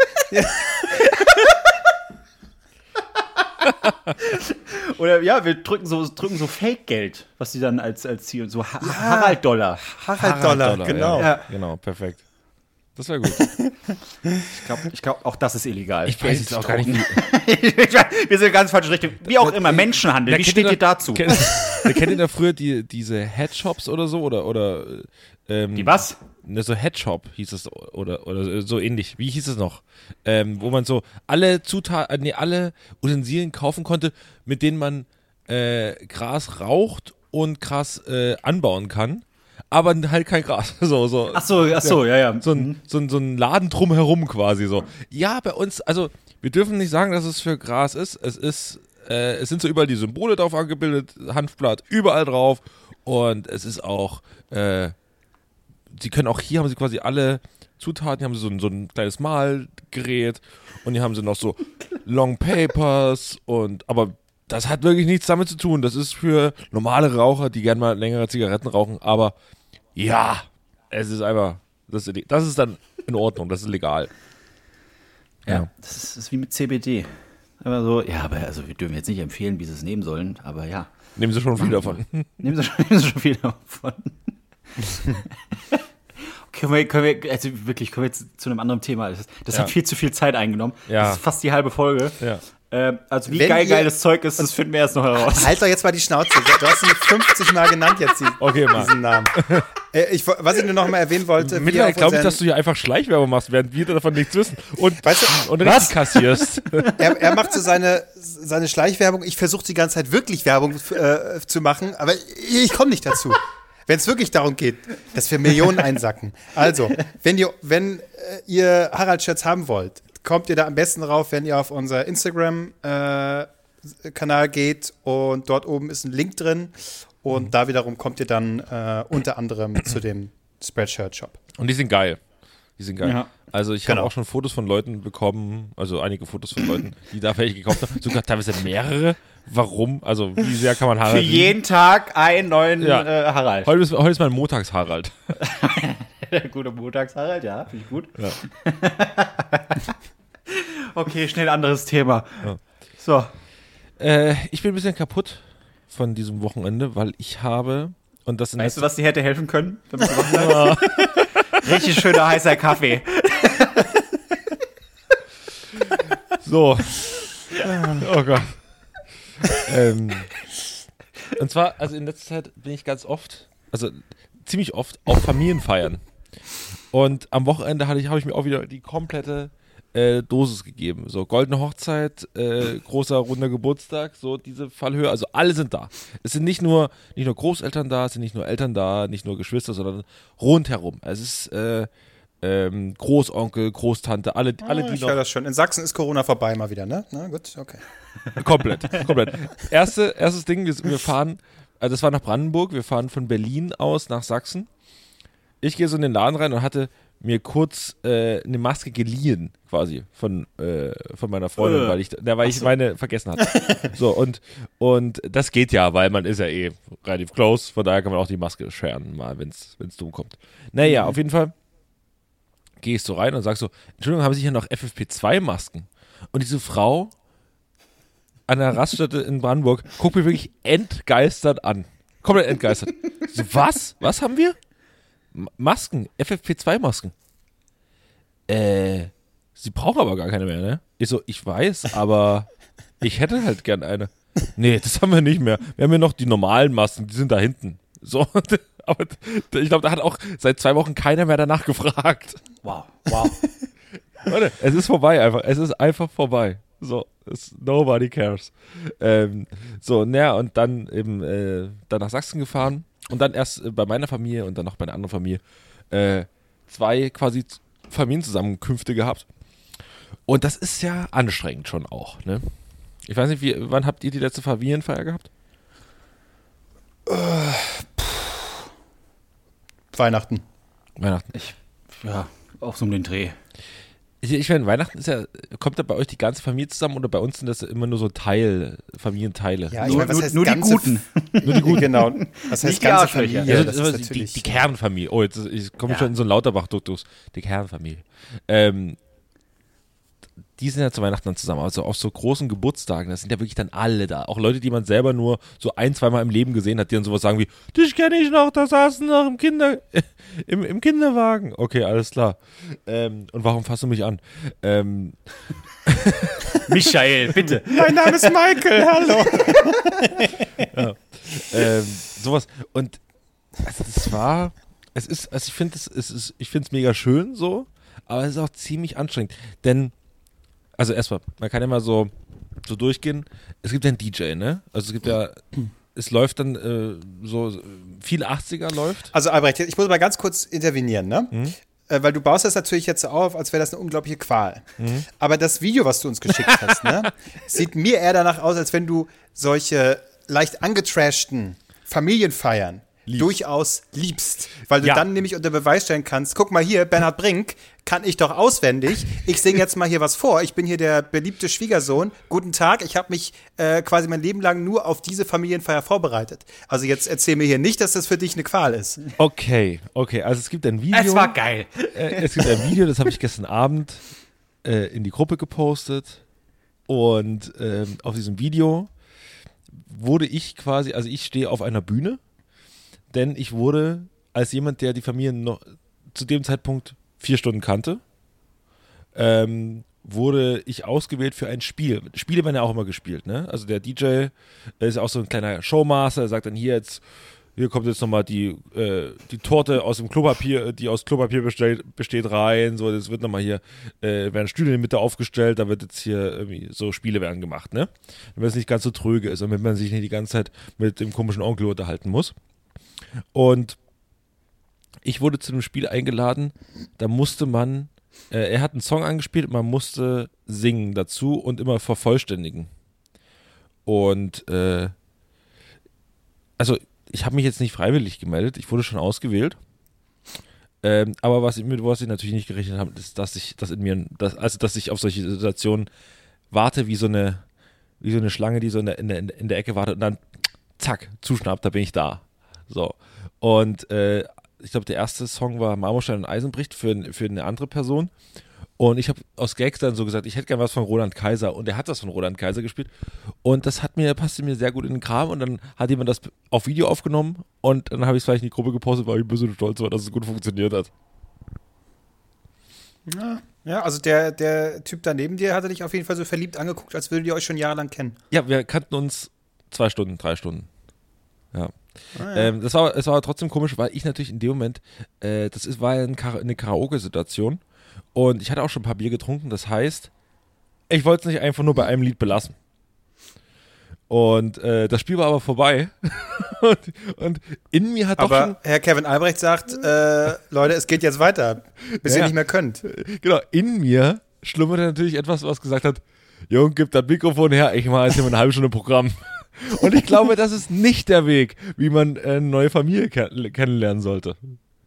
Oder ja, wir drücken so Fake-Geld, was die dann als Ziel, so Harald-Dollar. Harald-Dollar, genau. Ja. Genau, perfekt. Das wäre gut. Ich glaube, auch das ist illegal. Ich weiß jetzt auch gar nicht, wie. Wir sind ganz falsche Richtung. Wie auch immer, Menschenhandel. Wie steht ihr dazu? Kennt ihr da früher diese Headshops oder so? Oder Die was? Ne, so Headshop hieß es oder so ähnlich. Wie hieß es noch? Wo man so alle alle Utensilien kaufen konnte, mit denen man Gras raucht und Gras anbauen kann. Aber halt kein Gras. Ach so, ja. So ein Laden drumherum quasi so. Ja, bei uns, also wir dürfen nicht sagen, dass es für Gras ist. Es sind so überall die Symbole drauf angebildet, Hanfblatt, überall drauf. Und es ist auch, sie können auch hier, haben sie quasi alle Zutaten, hier haben sie so ein kleines Malgerät und hier haben sie noch so Long Papers aber das hat wirklich nichts damit zu tun. Das ist für normale Raucher, die gerne mal längere Zigaretten rauchen, aber ja, es ist einfach, das ist dann in Ordnung, das ist legal. Ja. Das ist wie mit CBD. Aber so, ja, aber also wir dürfen jetzt nicht empfehlen, wie sie es nehmen sollen, aber ja. Nehmen sie schon viel davon. Nehmen sie schon viel davon. Können wir jetzt zu einem anderen Thema. Das hat viel zu viel Zeit eingenommen. Ja. Das ist fast die halbe Folge. Ja. Also wie geiles Zeug ist, das finden wir erst noch heraus. Halt doch jetzt mal die Schnauze. Du hast ihn 50 Mal genannt jetzt, diesen Namen. Was ich nur noch mal erwähnen wollte. Mittlerweile glaube ich, dass du hier einfach Schleichwerbung machst, während wir davon nichts wissen. Und, und was kassierst. Er macht so seine Schleichwerbung. Ich versuche die ganze Zeit wirklich Werbung zu machen, aber ich komme nicht dazu. Wenn es wirklich darum geht, dass wir Millionen einsacken. Also, wenn ihr Harald-Shirts haben wollt, kommt ihr da am besten drauf, wenn ihr auf unser Instagram-Kanal geht und dort oben ist ein Link drin und da wiederum kommt ihr dann unter anderem zu dem Spreadshirt-Shop. Und die sind geil. Ja. Also ich habe Genau. auch schon Fotos von Leuten bekommen, also einige Fotos von Leuten, die da welche gekauft haben, sogar teilweise mehrere. Warum? Also wie sehr kann man Harald Für jeden Tag einen neuen Harald. Heute ist mein Montags-Harald. Guter Montags-Harald, ja, finde ich gut. Ja. Okay, schnell anderes Thema. Ja. So. Ich bin ein bisschen kaputt von diesem Wochenende, weil ich habe und das Weißt du, was dir hätte helfen können? Damit du wach bleibst? Richtig schöner heißer Kaffee. So. Oh Gott. Und zwar, also in letzter Zeit bin ich ganz oft, also ziemlich oft auf Familienfeiern. Und am Wochenende habe ich mir auch wieder die komplette Dosis gegeben. So goldene Hochzeit, großer runder Geburtstag, so diese Fallhöhe. Also alle sind da. Es sind nicht nur Großeltern da, es sind nicht nur Eltern da, nicht nur Geschwister, sondern rundherum. Es ist Großonkel, Großtante, alle die Ich höre das schon. In Sachsen ist Corona vorbei mal wieder, ne? Na gut, okay. Komplett. Erstes Ding, wir fahren, also das war nach Brandenburg, wir fahren von Berlin aus nach Sachsen. Ich gehe so in den Laden rein und hatte mir kurz eine Maske geliehen, quasi, von meiner Freundin, weil ich meine vergessen hatte. So, und das geht ja, weil man ist ja eh relativ close, von daher kann man auch die Maske scheren, mal, wenn es dumm kommt. Naja, auf jeden Fall gehe ich so rein und sag so, Entschuldigung, haben Sie hier noch FFP2-Masken? Und diese Frau an der Raststätte in Brandenburg guckt mich wirklich entgeistert an. Komplett entgeistert. So, was? Was haben wir? Masken, FFP2-Masken. Sie brauchen aber gar keine mehr, ne? Ich so, ich weiß, aber ich hätte halt gern eine. Nee, das haben wir nicht mehr. Wir haben ja noch die normalen Masken, die sind da hinten. So, Aber ich glaube, da hat auch seit 2 Wochen keiner mehr danach gefragt. Wow. Leute, es ist vorbei einfach. Es ist einfach vorbei. So, nobody cares. Und dann eben dann nach Sachsen gefahren und dann erst bei meiner Familie und dann noch bei einer anderen Familie 2 quasi Familienzusammenkünfte gehabt. Und das ist ja anstrengend schon auch, ne? Ich weiß nicht, wann habt ihr die letzte Familienfeier gehabt? Weihnachten. Ja, auch so um den Dreh. Ich meine, Weihnachten kommt da bei euch die ganze Familie zusammen oder bei uns sind das immer nur so Familienteile? Ja, ich meine, was heißt nur die Guten. Nur die Guten. Genau. Was heißt ganze Familie? Ja, Das ist natürlich die Kernfamilie. Oh, jetzt komme ich schon in so einen Lauterbach-Duktus. Die Kernfamilie. Die sind ja zu Weihnachten dann zusammen. Also auf so großen Geburtstagen, das sind ja wirklich dann alle da. Auch Leute, die man selber nur so 1-2 Mal im Leben gesehen hat, die dann sowas sagen wie, dich kenne ich noch, da saßen noch im Kinderwagen. Okay, alles klar. Und warum fasst du mich an? Michael, bitte. Mein Name ist Michael, hallo. Sowas. Und also das war, ich finde es mega schön so, aber es ist auch ziemlich anstrengend. Denn, also erstmal, man kann ja mal so durchgehen. Es gibt ja einen DJ, ne? Also es gibt ja, es läuft dann so, viel 80er läuft. Also Albrecht, ich muss mal ganz kurz intervenieren, ne? Weil du baust das natürlich jetzt so auf, als wäre das eine unglaubliche Qual. Aber das Video, was du uns geschickt hast, ne, sieht mir eher danach aus, als wenn du solche leicht angetrashten Familienfeiern durchaus liebst. Weil du dann nämlich unter Beweis stellen kannst, guck mal hier, Bernhard Brink kann ich doch auswendig. Ich singe jetzt mal hier was vor. Ich bin hier der beliebte Schwiegersohn. Guten Tag, ich habe mich quasi mein Leben lang nur auf diese Familienfeier vorbereitet. Also jetzt erzähl mir hier nicht, dass das für dich eine Qual ist. Okay. Also es gibt ein Video. Es war geil. Es gibt ein Video, das habe ich gestern Abend in die Gruppe gepostet. Und auf diesem Video wurde ich quasi, also ich stehe auf einer Bühne, denn ich wurde als jemand, der die Familie noch zu dem Zeitpunkt 4 Stunden kannte, wurde ich ausgewählt für ein Spiel. Spiele werden ja auch immer gespielt, ne? Also der DJ ist ja auch so ein kleiner Showmaster, der sagt dann hier kommt jetzt nochmal die Torte aus dem Klopapier, die aus Klopapier besteht rein, so, das wird nochmal hier, werden Stühle in der Mitte aufgestellt, da wird jetzt hier irgendwie so Spiele werden gemacht, ne? Damit es nicht ganz so tröge ist und damit man sich nicht die ganze Zeit mit dem komischen Onkel unterhalten muss. Und ich wurde zu einem Spiel eingeladen, da musste man, er hat einen Song angespielt und man musste singen dazu und immer vervollständigen. Und also ich habe mich jetzt nicht freiwillig gemeldet, ich wurde schon ausgewählt. Aber was ich natürlich nicht gerechnet habe, ist, dass ich auf solche Situationen warte wie so eine Schlange, die so in der Ecke wartet und dann zack, zuschnappt, da bin ich da. So. Und ich glaube, der erste Song war Marmorstein und Eisenbricht für eine andere Person. Und ich habe aus Gags dann so gesagt, ich hätte gern was von Roland Kaiser. Und er hat das von Roland Kaiser gespielt. Und das passte mir sehr gut in den Kram. Und dann hat jemand das auf Video aufgenommen. Und dann habe ich es vielleicht in die Gruppe gepostet, weil ich ein bisschen stolz war, dass es gut funktioniert hat. Ja, also der Typ da neben dir hatte dich auf jeden Fall so verliebt angeguckt, als würdet ihr euch schon jahrelang kennen. Ja, wir kannten uns 2 Stunden, 3 Stunden. Ja. Es war trotzdem komisch, weil ich natürlich in dem Moment, war ja eine Karaoke-Situation und ich hatte auch schon ein paar Bier getrunken, das heißt, ich wollte es nicht einfach nur bei einem Lied belassen. Und das Spiel war aber vorbei und in mir hat aber doch Herr Kevin Albrecht sagt, Leute, es geht jetzt weiter, bis ihr nicht mehr könnt. Genau, in mir schlummerte natürlich etwas, was gesagt hat, Jung, gib das Mikrofon her, ich mache jetzt hier mal eine halbe Stunde Programm. Und ich glaube, das ist nicht der Weg, wie man eine neue Familie kennenlernen sollte.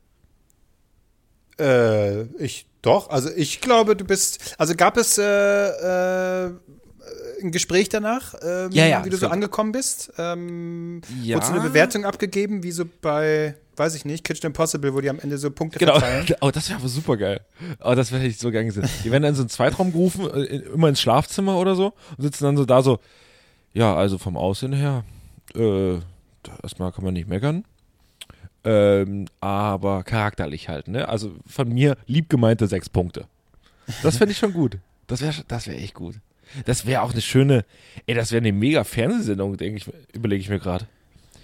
Also ich glaube, du bist, also gab es ein Gespräch danach, wie du so angekommen bist? Wurdest du eine Bewertung abgegeben, wie so bei, weiß ich nicht, Kitchen Impossible, wo die am Ende so Punkte verteilen? Oh, das wäre aber super geil. Oh, das hätte ich so gern gesehen. Die werden dann in so einen Zweitraum gerufen, immer ins Schlafzimmer oder so und sitzen dann so da so, ja, also vom Aussehen her, erstmal kann man nicht meckern, aber charakterlich halt, ne? Also von mir liebgemeinte 6 Punkte. Das fände ich schon gut. Das wäre echt gut. Das wäre auch eine schöne, das wäre eine mega Fernsehsendung, überlege ich mir gerade.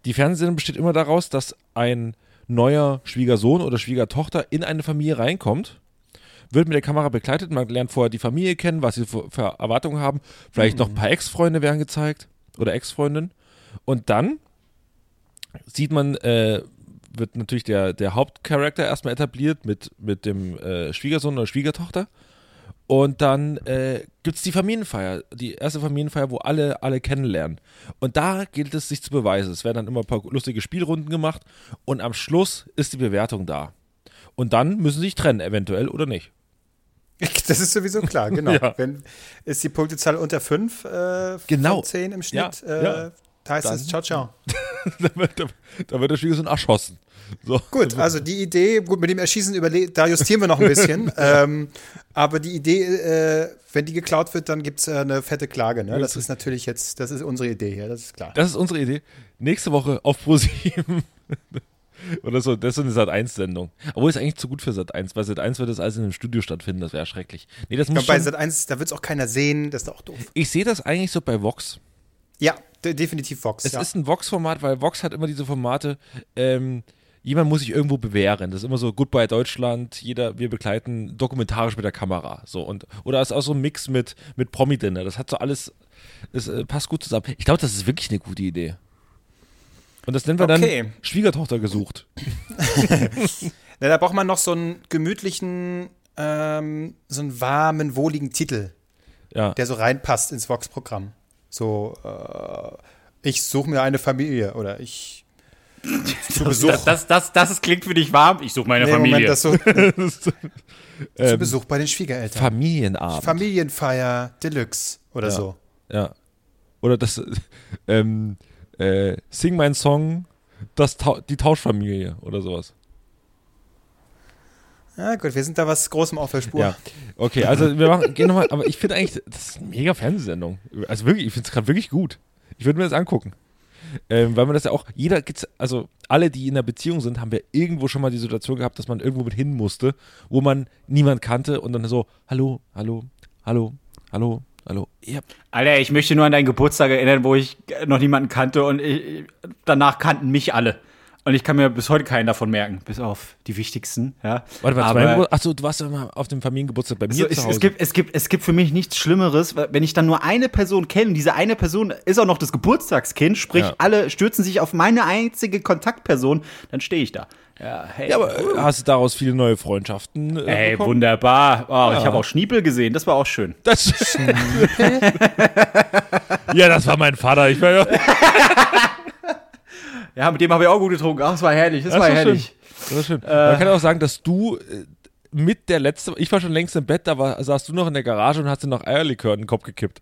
Die Fernsehsendung besteht immer daraus, dass ein neuer Schwiegersohn oder Schwiegertochter in eine Familie reinkommt, wird mit der Kamera begleitet, man lernt vorher die Familie kennen, was sie für Erwartungen haben, vielleicht noch ein paar Ex-Freunde werden gezeigt oder Ex-Freundinnen und dann sieht man, wird natürlich der Hauptcharakter erstmal etabliert mit dem Schwiegersohn oder Schwiegertochter und dann gibt es die Familienfeier, die erste Familienfeier, wo alle kennenlernen und da gilt es, sich zu beweisen. Es werden dann immer ein paar lustige Spielrunden gemacht und am Schluss ist die Bewertung da. Und dann müssen sie sich trennen, eventuell oder nicht. Das ist sowieso klar, genau. Ja. Wenn ist die Punktezahl unter 5 Genau. von 10 im Schnitt, Ja. da heißt Dann- es ciao, ciao. Da wird der Schwiegersohn erschossen. So. Gut, also die Idee, gut, mit dem Erschießen da justieren wir noch ein bisschen. Aber die Idee, wenn die geklaut wird, dann gibt es eine fette Klage. Ne? Das ist natürlich das ist unsere Idee hier, das ist klar. Das ist unsere Idee. Nächste Woche auf Pro7. Oder so, das ist eine Sat.1-Sendung. Obwohl es eigentlich zu gut für Sat.1, weil Sat.1 wird das alles in einem Studio stattfinden, das wäre schrecklich. Nee, das muss Bei schon, Sat.1, da wird es auch keiner sehen, das ist doch auch doof. ich sehe das eigentlich so bei Vox. Ja, definitiv Vox. Es ja. ist ein Vox-Format, weil Vox hat immer diese Formate, jemand muss sich irgendwo bewähren. Das ist immer so Goodbye Deutschland, wir begleiten dokumentarisch mit der Kamera. So, oder es ist auch so ein Mix mit Promi-Dinner. Das hat so alles, das passt gut zusammen. Ich glaube, das ist wirklich eine gute Idee. Und das nennen wir dann Schwiegertochter gesucht. Na, da braucht man noch so einen gemütlichen, so einen warmen, wohligen Titel, Ja. der so reinpasst ins Vox-Programm. So, ich suche mir eine Familie oder ich zu Besuch. Das klingt für dich warm. Ich suche meine Nee, Familie. Moment, das so, zu Besuch bei den Schwiegereltern. Familienabend. Familienfeier Deluxe oder so. Ja. Oder das, Sing mein Song, die Tauschfamilie oder sowas. Ja gut, wir sind da was Großem auf der Spur. Ja, okay, also gehen nochmal, aber ich finde eigentlich, das ist eine mega Fernsehsendung. Also wirklich, ich finde es gerade wirklich gut. Ich würde mir das angucken. Weil man das ja auch, also alle, die in einer Beziehung sind, haben wir irgendwo schon mal die Situation gehabt, dass man irgendwo mit hin musste, wo man niemand kannte und dann so, hallo. Ja. Alter, ich möchte nur an deinen Geburtstag erinnern, wo ich noch niemanden kannte und danach kannten mich alle. Und ich kann mir bis heute keinen davon merken, bis auf die wichtigsten. Ja. Warte mal, Aber achso, du warst ja mal auf dem Familiengeburtstag bei mir so, zu Hause. es gibt für mich nichts Schlimmeres, wenn ich dann nur eine Person kenne. Diese eine Person ist auch noch das Geburtstagskind, sprich, alle stürzen sich auf meine einzige Kontaktperson, dann stehe ich da. Ja, hey. Ja, aber hast du daraus viele neue Freundschaften Ey, bekommen? wunderbar. Oh, ich habe auch Schniepel gesehen, das war auch schön. Ja, das war mein Vater. Ich war ja. Ja, mit dem habe ich auch gut getrunken. Ach, das war herrlich, das war herrlich. Schön. Das war schön. Man kann auch sagen, dass du mit der letzte, ich war schon längst im Bett, da saßt du noch in der Garage und hast dir noch Eierlikör in den Kopf gekippt.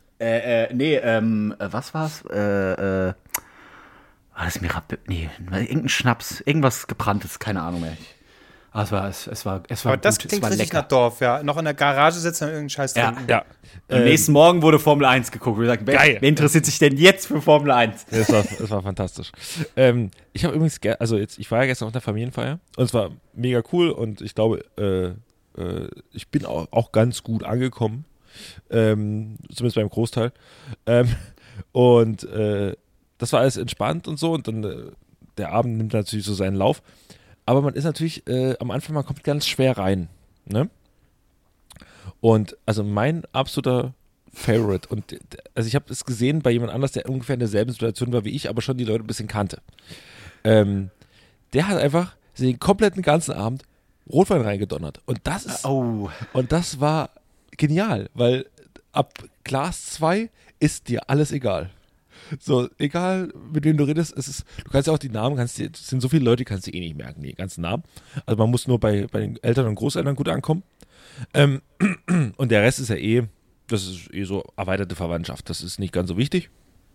Was war's? War das Mirabelle? Nee, irgendein Schnaps, irgendwas gebranntes, keine Ahnung mehr. Es war Aber das gut, klingt es war richtig lecker. nach Dorf, ja. Noch in der Garage sitzen und irgendeinen Scheiß Ja. trinken. Ja. Am nächsten Morgen wurde Formel 1 geguckt. Wir sagten, Geil. wer interessiert sich denn jetzt für Formel 1? Es war fantastisch. Ich habe übrigens, ich war ja gestern auf der Familienfeier und es war mega cool und ich glaube, ich bin auch ganz gut angekommen. Zumindest beim Großteil. Und das war alles entspannt und so und dann der Abend nimmt natürlich so seinen Lauf. Aber man ist natürlich am Anfang, man kommt ganz schwer rein. Ne? Und also mein absoluter Favorite, und also ich habe es gesehen bei jemand anders, der ungefähr in derselben Situation war wie ich, aber schon die Leute ein bisschen kannte. Der hat einfach den kompletten ganzen Abend Rotwein reingedonnert. Und das ist, und das war genial, weil ab Glas 2 ist dir alles egal. So, egal mit wem du redest, du kannst ja auch die Namen, es sind so viele Leute, die kannst du eh nicht merken, die ganzen Namen. Also man muss nur bei den Eltern und Großeltern gut ankommen. Und der Rest ist ja das ist so erweiterte Verwandtschaft, das ist nicht ganz so wichtig.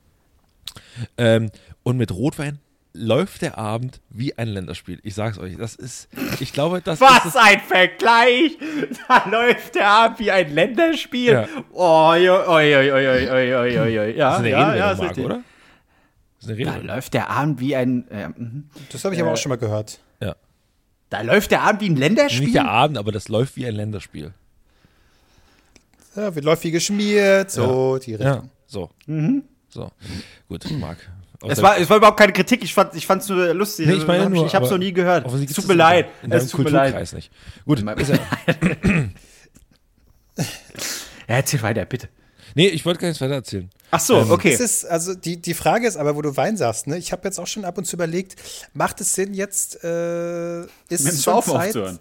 Und mit Rotwein läuft der Abend wie ein Länderspiel. Ich sag's euch, ich glaube, das Was ist ein Vergleich! Da läuft der Abend wie ein Länderspiel. Ja. Ja, das ist eine ja, Redewendung, Marc, oder? Das ist eine Da Redewendung. läuft der Abend wie ein. Das habe ich aber auch schon mal gehört. Ja. Da läuft der Abend wie ein Länderspiel. Nicht der Abend, aber das läuft wie ein Länderspiel. Ja, wird läuft wie geschmiert, so die Richtung. Ja, so. So. Gut, Marc. Es war überhaupt keine Kritik, ich fand's nur lustig. Nee, ich meine nur, ich hab's noch nie gehört. Es tut mir leid. Es tut mir leid. Nicht. Gut. Ja, erzähl weiter, bitte. Nee, ich wollte gar nichts weiter erzählen. Ach so, okay. Also die Frage ist aber, wo du Wein sagst, ne? Ich habe jetzt auch schon ab und zu überlegt, macht es Sinn jetzt, ist es schon Zeit? Aufzuhören.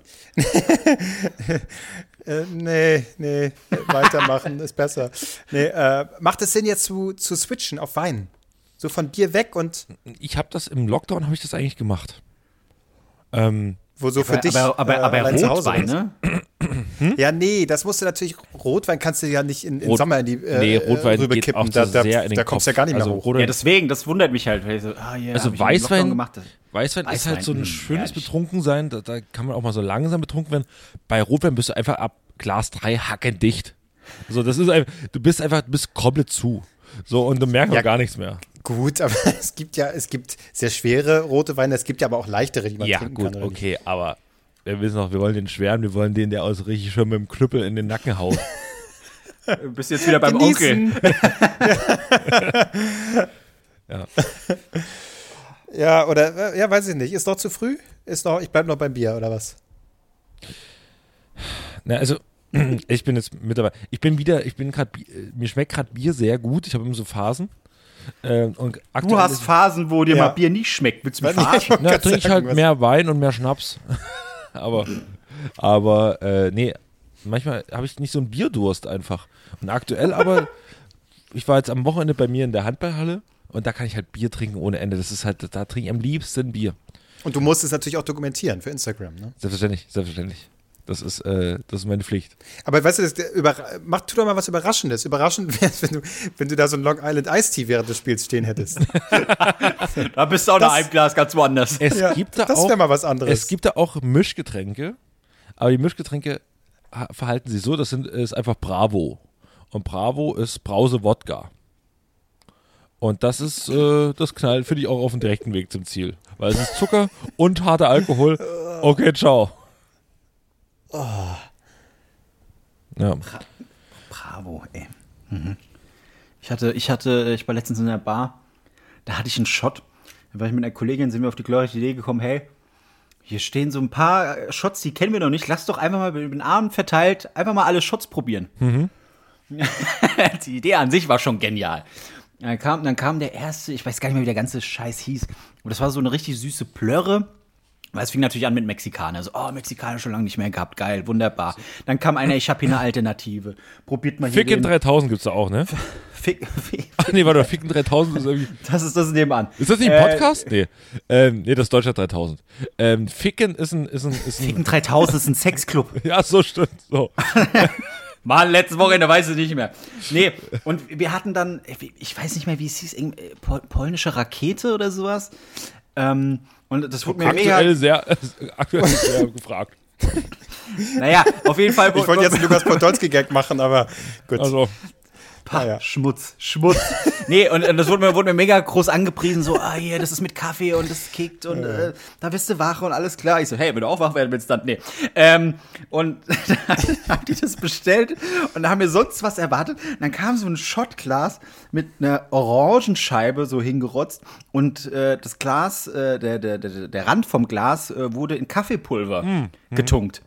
Nee, weitermachen ist besser. Nee, macht es Sinn jetzt zu switchen auf Wein? So von Bier weg und Ich habe das im Lockdown, habe ich das eigentlich gemacht. wo so für dich aber allein zu Hause Rotwein, ist. ne? Ja, nee, das musst du natürlich, Rotwein kannst du ja nicht im Sommer in die Rotwein Rübe geht kippen. auch zu sehr in den da kommst du ja Kopf. gar nicht mehr Also hoch. Rotwein- Ja, deswegen, das wundert mich halt. Weil ich so, Also hab ich im Lockdown Weißwein gemacht. Weißwein ist halt so ein schönes herrlich. Betrunkensein, da kann man auch mal so langsam betrunken werden. Bei Rotwein bist du einfach ab Glas 3 hackendicht. So, das ist einfach, du bist komplett zu. So, und du merkst Ja. auch gar nichts mehr. Gut, aber es gibt sehr schwere rote Weine, es gibt ja aber auch leichtere, die man Ja, trinken gut, kann. Oder okay, aber wir wissen noch, wir wollen den schweren, wir wollen den, der aus richtig schön mit dem Knüppel in den Nacken haut. Du bist jetzt wieder beim Genießen. Onkel. Ja. Ja, oder, ja, weiß ich nicht. Ist noch zu früh? Ich bleib noch beim Bier, oder was? Na, also, ich bin jetzt mit dabei. Mir schmeckt gerade Bier sehr gut. Ich habe immer so Phasen. Und aktuell Du hast Phasen, wo dir Ja. mal Bier nicht schmeckt. Willst du mich Weiß nicht, verarschen? Na, Gott trinke ich sagen, halt was- mehr Wein und mehr Schnaps. aber nee, manchmal habe ich nicht so einen Bierdurst einfach. Und aktuell aber, ich war jetzt am Wochenende bei mir in der Handballhalle und da kann ich halt Bier trinken ohne Ende. Das ist halt, da trinke ich am liebsten Bier. Und du musst es natürlich auch dokumentieren für Instagram, ne? Selbstverständlich. Das ist meine Pflicht. Aber weißt du, tu doch mal was Überraschendes. Überraschend wäre es, wenn du da so ein Long Island Iced Tea während des Spiels stehen hättest. Da bist du auch nach einem Glas ganz woanders. Es Ja, gibt da das auch, wäre mal was anderes. Es gibt da auch Mischgetränke, aber die Mischgetränke verhalten sich so, ist einfach Bravo. Und Bravo ist Brause Wodka. Und das ist, das knallt, finde ich, auch auf dem direkten Weg zum Ziel. Weil es ist Zucker und harter Alkohol. Okay, ciao. Ja. Bravo, ey. Ich war letztens in der Bar, da hatte ich einen Shot. Da war ich mit einer Kollegin, sind wir auf die glorreiche Idee gekommen, hey, hier stehen so ein paar Shots, die kennen wir noch nicht. Lass doch einfach mal über den Abend verteilt einfach mal alle Shots probieren. Die Idee an sich war schon genial. Dann kam der erste, ich weiß gar nicht mehr, wie der ganze Scheiß hieß. Und das war so eine richtig süße Plörre. Weil es fing natürlich an mit Mexikaner. So, Mexikaner schon lange nicht mehr gehabt. Geil, wunderbar. Dann kam einer, ich habe hier eine Alternative. Probiert mal hier Ficken 3000 gibt's da auch, ne? Ach nee, warte, Ficken 3000 ist irgendwie. Das ist das nebenan. Ist das nicht ein Podcast? Nee. Nee, das ist Deutschland 3000. Ficken ist ein Ficken 3000 ist ein Sexclub. ja, so stimmt. So. Mann, letztes Wochenende weiß ich nicht mehr. Nee, und wir hatten dann, ich weiß nicht mehr, wie es hieß, polnische Rakete oder sowas. Und das wurde mir Aktuell sehr gefragt. Naja, auf jeden Fall. Ich wollte jetzt einen Lukas Podolski-Gag machen, aber gut. Also, ja. Schmutz. Nee, und das wurde mir mega groß angepriesen, so, hier, das ist mit Kaffee und das kickt und da bist du wach und alles klar. Ich so, hey, wenn du auch wach werden willst, dann, nee. Und dann haben die das bestellt und da haben wir sonst was erwartet. Und dann kam so ein Shotglas mit einer Orangenscheibe so hingerotzt und das Glas, der Rand vom Glas wurde in Kaffeepulver getunkt.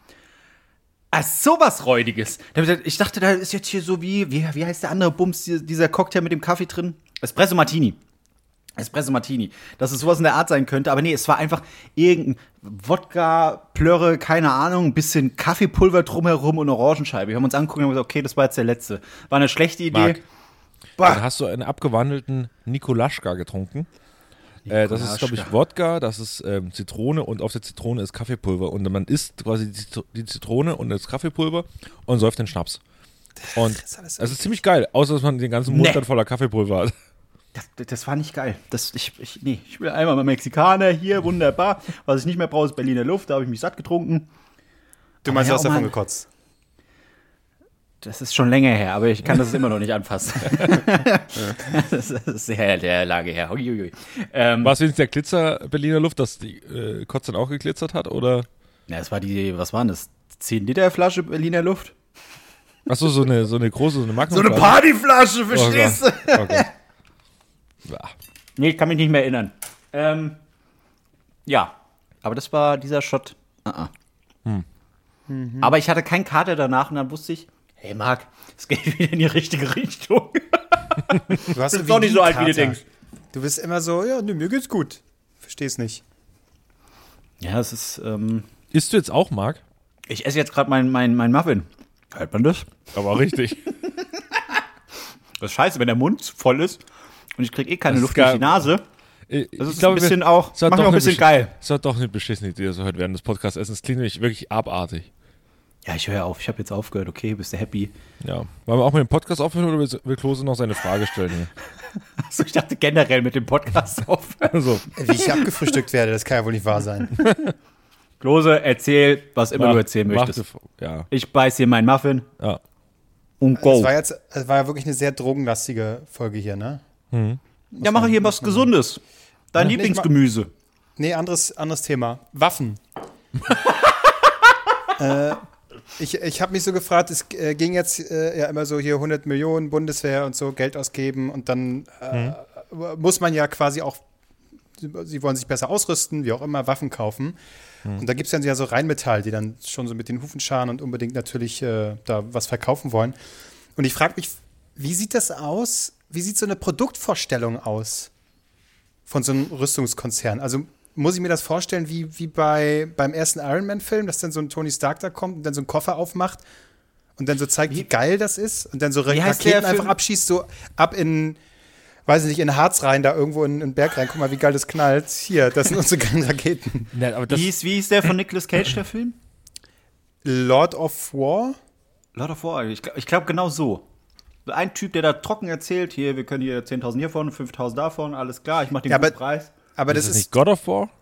Sowas Räudiges. Ich dachte, da ist jetzt hier so wie heißt der andere Bums, dieser Cocktail mit dem Kaffee drin? Espresso Martini. Dass es sowas in der Art sein könnte. Aber nee, es war einfach irgendein Wodka, Plörre, keine Ahnung, ein bisschen Kaffeepulver drumherum und Orangenscheibe. Wir haben uns angeguckt und haben gesagt, okay, das war jetzt der letzte. War eine schlechte Idee. Marc, dann hast du einen abgewandelten Nikolaschka getrunken. Das ist, glaube ich, Wodka, das ist Zitrone und auf der Zitrone ist Kaffeepulver. Und man isst quasi die Zitrone und das Kaffeepulver und säuft den Schnaps. Und das ist ziemlich geil, außer dass man den ganzen Mund dann voller Kaffeepulver hat. Das war nicht geil. Ich will einmal mal Mexikaner hier, wunderbar. Was ich nicht mehr brauche, ist Berliner Luft, da habe ich mich satt getrunken. Du meinst, du hast ja, davon gekotzt? Das ist schon länger her, aber ich kann das immer noch nicht anfassen. Das ist sehr lange her. Uiuiui. War es wenigstens der Glitzer Berliner Luft, dass die Kotze dann auch geglitzert hat, oder? Ja, es war was waren das? 10 Liter Flasche Berliner Luft? Achso, so eine große, so eine Magnum. So eine Partyflasche, verstehst du? Okay. Ja. Nee, ich kann mich nicht mehr erinnern. Ja, aber das war dieser Shot. Aber ich hatte keinen Kater danach und dann wusste ich, hey Marc, es geht wieder in die richtige Richtung. Du hast bist doch nicht so alt, wie du denkst. Du bist immer so, ja, nee, mir geht's gut. Versteh's nicht. Ja, es ist, Isst du jetzt auch, Marc? ich esse jetzt gerade mein Muffin. Hört man das? Aber richtig. Das ist scheiße, wenn der Mund voll ist und ich kriege keine Das Luft ist durch die Nase. Das ist ein bisschen auch, macht mir auch ein bisschen geil. Es war doch eine beschissene Idee, so heute während des Podcasts essen. Es klingt nämlich wirklich abartig. Ja, ich höre auf. Ich habe jetzt aufgehört. Okay, bist du happy? Ja. Wollen wir auch mit dem Podcast aufhören oder will Klose noch seine Frage stellen hier? Also ich dachte generell mit dem Podcast aufhören. Also, Wie ich abgefrühstückt werde, das kann ja wohl nicht wahr sein. Klose, erzähl, was immer du erzählen möchtest. Ja. Ich beiß hier meinen Muffin Ja. und go. Es war ja wirklich eine sehr drogenlastige Folge hier, ne? Ja, mache hier was Gesundes. Dein Ja, Lieblingsgemüse. Nee, anderes Thema. Waffen. Ich habe mich so gefragt, es ging jetzt ja immer so hier 100 Millionen Bundeswehr und so Geld ausgeben und dann muss man ja quasi auch, sie wollen sich besser ausrüsten, wie auch immer, Waffen kaufen. Und da gibt es dann ja so Rheinmetall, die dann schon so mit den Hufen scharen und unbedingt natürlich da was verkaufen wollen. Und ich frage mich, wie sieht das aus? Wie sieht so eine Produktvorstellung aus von so einem Rüstungskonzern? Also muss ich mir das vorstellen, wie beim ersten Iron Man-Film, dass dann so ein Tony Stark da kommt und dann so einen Koffer aufmacht und dann so zeigt, wie geil das ist und dann so Raketen einfach abschießt, so ab in, weiß ich nicht, in Harz rein, da irgendwo in den Berg rein. Guck mal, wie geil das knallt. Hier, das sind unsere geilen Raketen. Ja, aber Wie hieß der von Nicolas Cage, der Film? Lord of War? Lord of War, ich glaube genau so. Ein Typ, der da trocken erzählt, hier, wir können hier 10.000 hiervon, 5.000 davon, alles klar, ich mach den guten Preis. Aber das ist nicht God of War?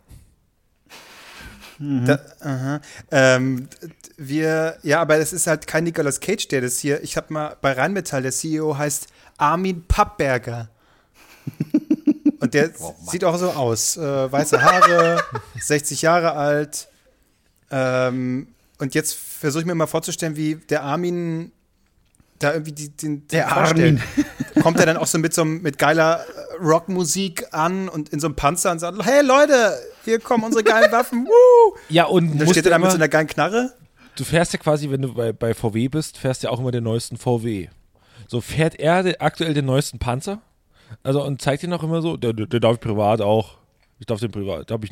Aber es ist halt kein Nicolas Cage, der das hier, ich habe mal bei Rheinmetall, der CEO heißt Armin Pappberger. Und der sieht auch so aus. Weiße Haare, 60 Jahre alt. Und jetzt versuche ich mir mal vorzustellen, wie der Armin da irgendwie den vorstellt. Kommt er dann auch so mit geiler Rockmusik an und in so einem Panzer und sagt, hey Leute, hier kommen unsere geilen Waffen. Woo! Ja, und dann steht er da mit so einer geilen Knarre. Du fährst ja quasi, wenn du bei VW bist, fährst ja auch immer den neuesten VW. So fährt er aktuell den neuesten Panzer? Also und zeigt ihn auch immer so, der darf ich privat auch. Ich darf den privat, da habe ich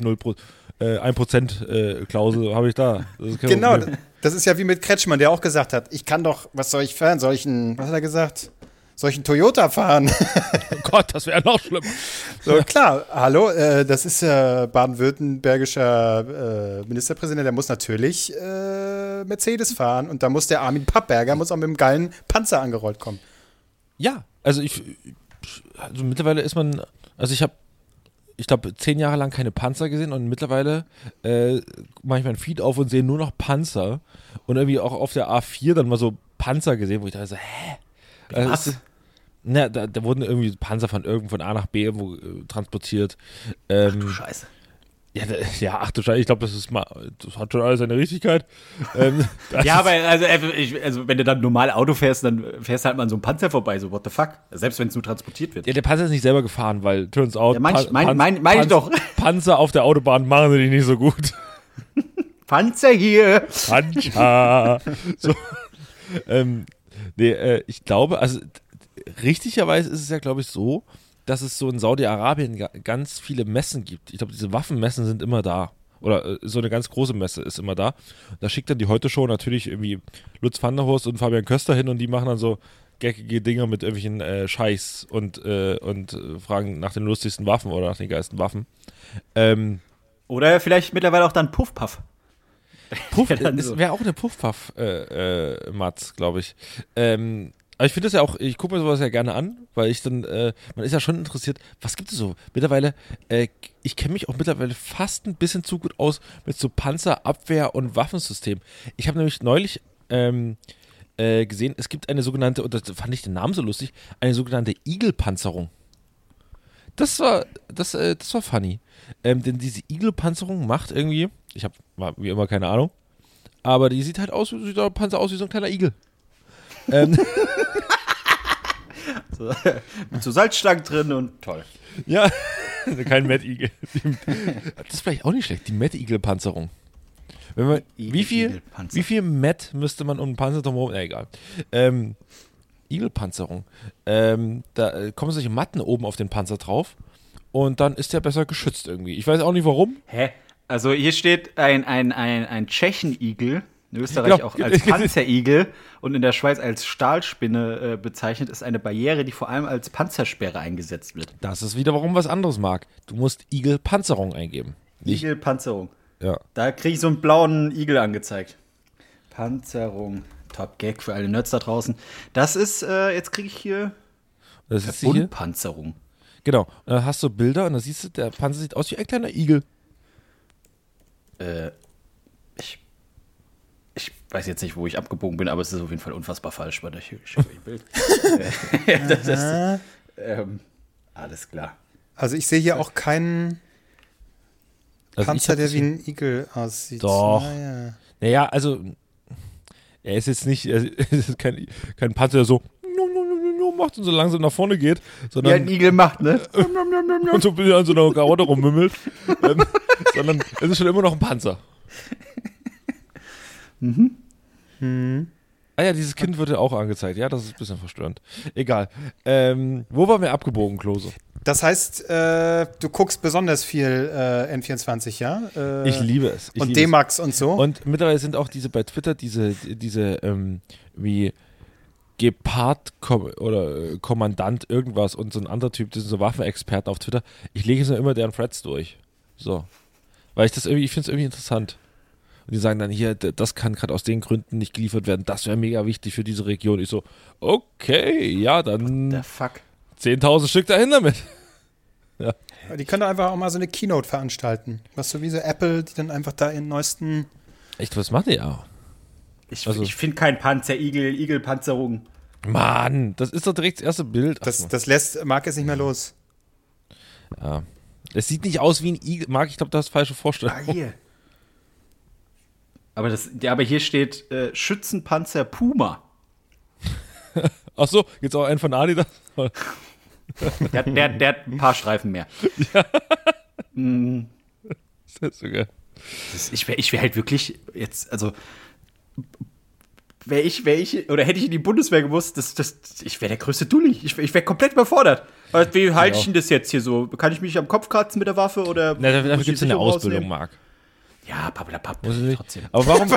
1% Klausel habe ich da. Genau, das ist ja wie mit Kretschmann, der auch gesagt hat, ich kann doch, was soll ich fahren? Was hat er gesagt? Soll ich einen Toyota fahren? Oh Gott, das wäre noch schlimmer. So, klar, hallo, das ist baden-württembergischer Ministerpräsident, der muss natürlich Mercedes fahren und da muss der Armin Pappberger auch mit einem geilen Panzer angerollt kommen. Ja, also mittlerweile ist man, also ich glaube, 10 Jahre lang keine Panzer gesehen und mittlerweile mache ich meinen Feed auf und sehe nur noch Panzer und irgendwie auch auf der A4 dann mal so Panzer gesehen, wo ich dachte so, hä? Was? Da wurden irgendwie Panzer von A nach B irgendwo transportiert. Ach du Scheiße. Ach du Scheiße, ich glaube, das hat schon alles seine Richtigkeit. Ja, aber also wenn du dann normal Auto fährst, dann fährst du halt mal an so einem Panzer vorbei, so what the fuck? Selbst wenn es nur transportiert wird. Ja, der Panzer ist nicht selber gefahren, weil turns out, ja, mein ich doch. Panzer auf der Autobahn machen sie dich nicht so gut. Panzer hier. Panzer. So. Ich glaube, also richtigerweise ist es ja, glaube ich, so, dass es so in Saudi-Arabien ganz viele Messen gibt. Ich glaube, diese Waffenmessen sind immer da. Oder so eine ganz große Messe ist immer da. Da schickt dann die Heute-Show natürlich irgendwie Lutz van der Horst und Fabian Köster hin und die machen dann so geckige Dinger mit irgendwelchen Scheiß und fragen nach den lustigsten Waffen oder nach den geilsten Waffen. Oder vielleicht mittlerweile auch dann Puff-Puff. Es wäre auch eine Puff-Puff-Matz, glaube ich. Aber ich finde das ja auch, ich gucke mir sowas ja gerne an, weil ich dann, man ist ja schon interessiert, was gibt es so? Mittlerweile, ich kenne mich auch mittlerweile fast ein bisschen zu gut aus mit so Panzerabwehr- und Waffensystemen. Ich habe nämlich neulich gesehen, es gibt eine sogenannte, und das fand ich den Namen so lustig, eine sogenannte Igel-Panzerung. Das war funny. Denn diese Igel-Panzerung macht irgendwie, ich habe wie immer keine Ahnung, aber die sieht halt aus, sieht der Panzer aus wie so ein kleiner Igel. So, mit so Salzstangen drin und toll. Ja, kein Mad Eagle. Das ist vielleicht auch nicht schlecht, die Mad Eagle-Panzerung. Wenn man, wie viel Mad müsste man um einen Panzer drumherum? Egal. Eagle-Panzerung. Da kommen solche Matten oben auf den Panzer drauf und dann ist der besser geschützt irgendwie. Ich weiß auch nicht warum. Hä? Also hier steht ein Tschechen-Igel, in Österreich auch als Panzerigel und in der Schweiz als Stahlspinne bezeichnet, ist eine Barriere, die vor allem als Panzersperre eingesetzt wird. Das ist wieder warum was anderes, Marc. Du musst Igel-Panzerung eingeben. Igel-Panzerung. Ja. Da kriege ich so einen blauen Igel angezeigt. Panzerung. Top Gag für alle Nerds da draußen. Das ist, jetzt kriege ich hier Verbundpanzerung. Genau. Und dann hast du Bilder und dann siehst du, der Panzer sieht aus wie ein kleiner Igel. Ich weiß jetzt nicht, wo ich abgebogen bin, aber es ist auf jeden Fall unfassbar falsch, weil ich Bild. Alles klar. Also ich sehe hier auch keinen Panzer, der wie ein Igel aussieht. Doch. Naja, also er ist jetzt nicht, er ist kein Panzer, der so macht und so langsam nach vorne geht, sondern wie ein Igel macht, ne? und so ein bisschen an so einer Karotte rummümmelt, sondern es ist schon immer noch ein Panzer. Ah ja, dieses Kind wird ja auch angezeigt. Ja, das ist ein bisschen verstörend. Egal. Wo waren wir abgebogen, Klose? Das heißt, du guckst besonders viel N24, ja? Ich liebe es. Und D-Max und so. Und mittlerweile sind auch bei Twitter diese wie Gepard oder Kommandant irgendwas und so ein anderer Typ, das sind so Waffenexperten auf Twitter. Ich lege so immer deren Threads durch. So. Weil ich finde es irgendwie interessant. Und die sagen dann hier, das kann gerade aus den Gründen nicht geliefert werden. Das wäre mega wichtig für diese Region. Ich so, okay, ja, dann What the fuck? 10.000 Stück dahin damit. Ja. Die können doch einfach auch mal so eine Keynote veranstalten. Was so wie so Apple, die dann einfach da ihren neuesten... Echt, was macht ihr ja? Ich finde keinen Igelpanzerung. Mann, das ist doch direkt das erste Bild. Das lässt Marc jetzt nicht mehr los. Ja. Es sieht nicht aus wie ein Igel. Marc, ich glaube, du hast falsche Vorstellungen. Ah, hier. Aber hier steht Schützenpanzer Puma. Ach so, jetzt auch ein von Adidas. Der hat ein paar Streifen mehr. Ja. Das ist so geil. Ich wäre halt wirklich jetzt, also wäre ich, oder hätte ich in die Bundeswehr gewusst, ich wäre der größte Dulli. Ich wäre komplett überfordert. Wie halte ich denn das jetzt hier so? Kann ich mich am Kopf kratzen mit der Waffe oder? Na, dafür gibt es eine Ausbildung, Marc. Ja, Pappelapapp. Trotzdem. Aber warum?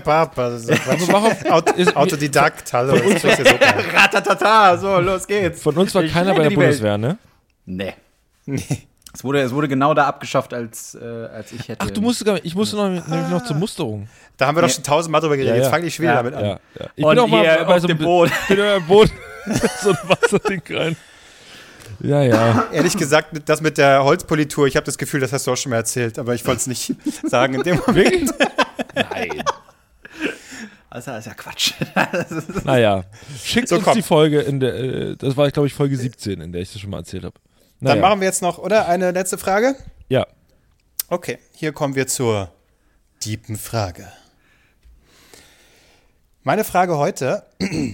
Autodidakt, hallo. Ratatata, so, los geht's. Von uns war keiner bei der Bundeswehr, ne? Nee. Es wurde genau da abgeschafft, als ich hätte. Ach, ich musste noch zur Musterung. Da haben wir doch schon 1000-mal drüber geredet. Jetzt fange ich schwer damit an. Ja. Ich und bin auch mal bei auf dem Boot. Ich bin im Boot. So ein Wasserding rein. Ja. Ehrlich gesagt, das mit der Holzpolitur, ich habe das Gefühl, das hast du auch schon mal erzählt, aber ich wollte es nicht sagen in dem Moment. Nein. Also, das ist ja Quatsch. Naja, schickt uns die Folge das war, glaube ich, Folge 17, in der ich das schon mal erzählt habe. Dann machen wir jetzt noch, oder? Eine letzte Frage? Ja. Okay, hier kommen wir zur tiefen Frage. Meine Frage heute: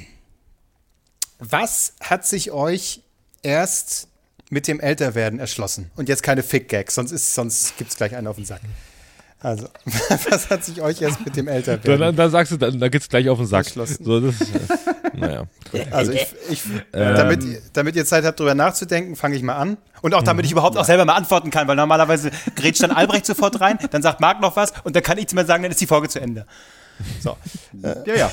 Was hat sich euch erst mit dem Älterwerden erschlossen? Und jetzt keine Fick-Gags, sonst gibt es gleich einen auf den Sack. Also, was hat sich euch erst mit dem Älterwerden Da sagst du, da geht's gleich auf den Sack. erschlossen? So, das ist, naja. Also, damit ihr Zeit habt, drüber nachzudenken, fange ich mal an. Und auch damit ich überhaupt auch selber mal antworten kann, weil normalerweise grätscht dann Albrecht sofort rein, dann sagt Marc noch was und dann kann ich mal sagen, dann ist die Folge zu Ende. So. Ja.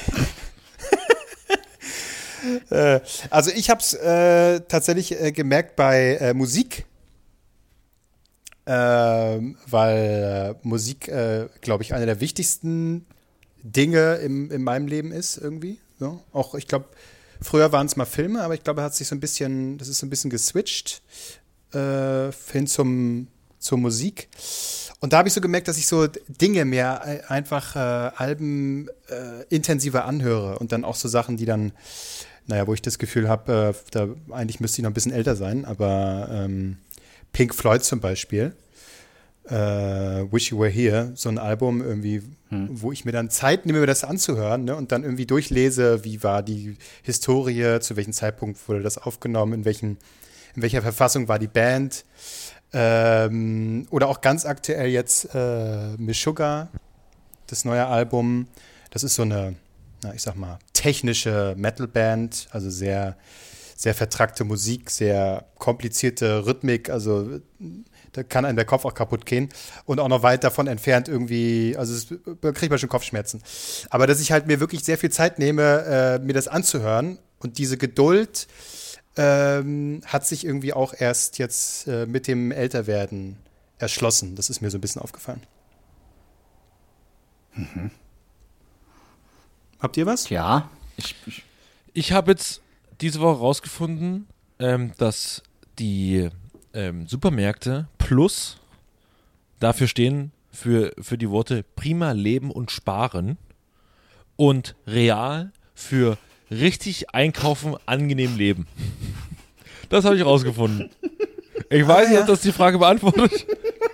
Also ich habe es tatsächlich gemerkt bei Musik, weil Musik, glaube ich, eine der wichtigsten Dinge in meinem Leben ist irgendwie. So. Auch ich glaube, früher waren es mal Filme, aber ich glaube, das ist so ein bisschen geswitcht hin zur Musik. Und da habe ich so gemerkt, dass ich so Dinge mehr einfach Alben intensiver anhöre und dann auch so Sachen, die dann, wo ich das Gefühl habe, eigentlich müsste ich noch ein bisschen älter sein, aber Pink Floyd zum Beispiel Wish You Were Here, so ein Album irgendwie, wo ich mir dann Zeit nehme, mir das anzuhören, ne, und dann irgendwie durchlese, wie war die Historie, zu welchem Zeitpunkt wurde das aufgenommen, in welcher Verfassung war die Band, oder auch ganz aktuell jetzt Miss Sugar, das neue Album. Das ist so eine, ich sag mal, technische Metalband, also sehr, sehr vertrackte Musik, sehr komplizierte Rhythmik, also da kann einem der Kopf auch kaputt gehen und auch noch weit davon entfernt irgendwie, also da kriegt man schon Kopfschmerzen. Aber dass ich halt mir wirklich sehr viel Zeit nehme, mir das anzuhören, und diese Geduld hat sich irgendwie auch erst jetzt mit dem Älterwerden erschlossen. Das ist mir so ein bisschen aufgefallen. Mhm. Habt ihr was? Ja. Ich habe jetzt diese Woche rausgefunden, dass die Supermärkte Plus dafür stehen, für die Worte prima leben und sparen, und Real für richtig einkaufen, angenehm leben. Das habe ich rausgefunden. Ich weiß nicht, ob das die Frage beantwortet,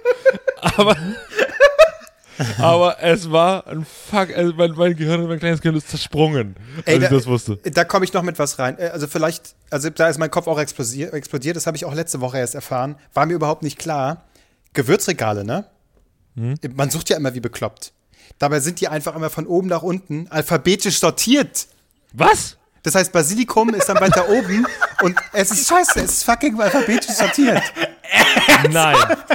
aber es war ein Fuck, also mein Gehirn, mein kleines Gehirn ist zersprungen, als ich das wusste. Da komme ich noch mit was rein. Also da ist mein Kopf auch explodiert, das habe ich auch letzte Woche erst erfahren. War mir überhaupt nicht klar. Gewürzregale, ne? Man sucht ja immer wie bekloppt. Dabei sind die einfach immer von oben nach unten alphabetisch sortiert. Was? Das heißt, Basilikum ist dann weiter oben und es ist scheiße, es ist fucking alphabetisch sortiert. Nein.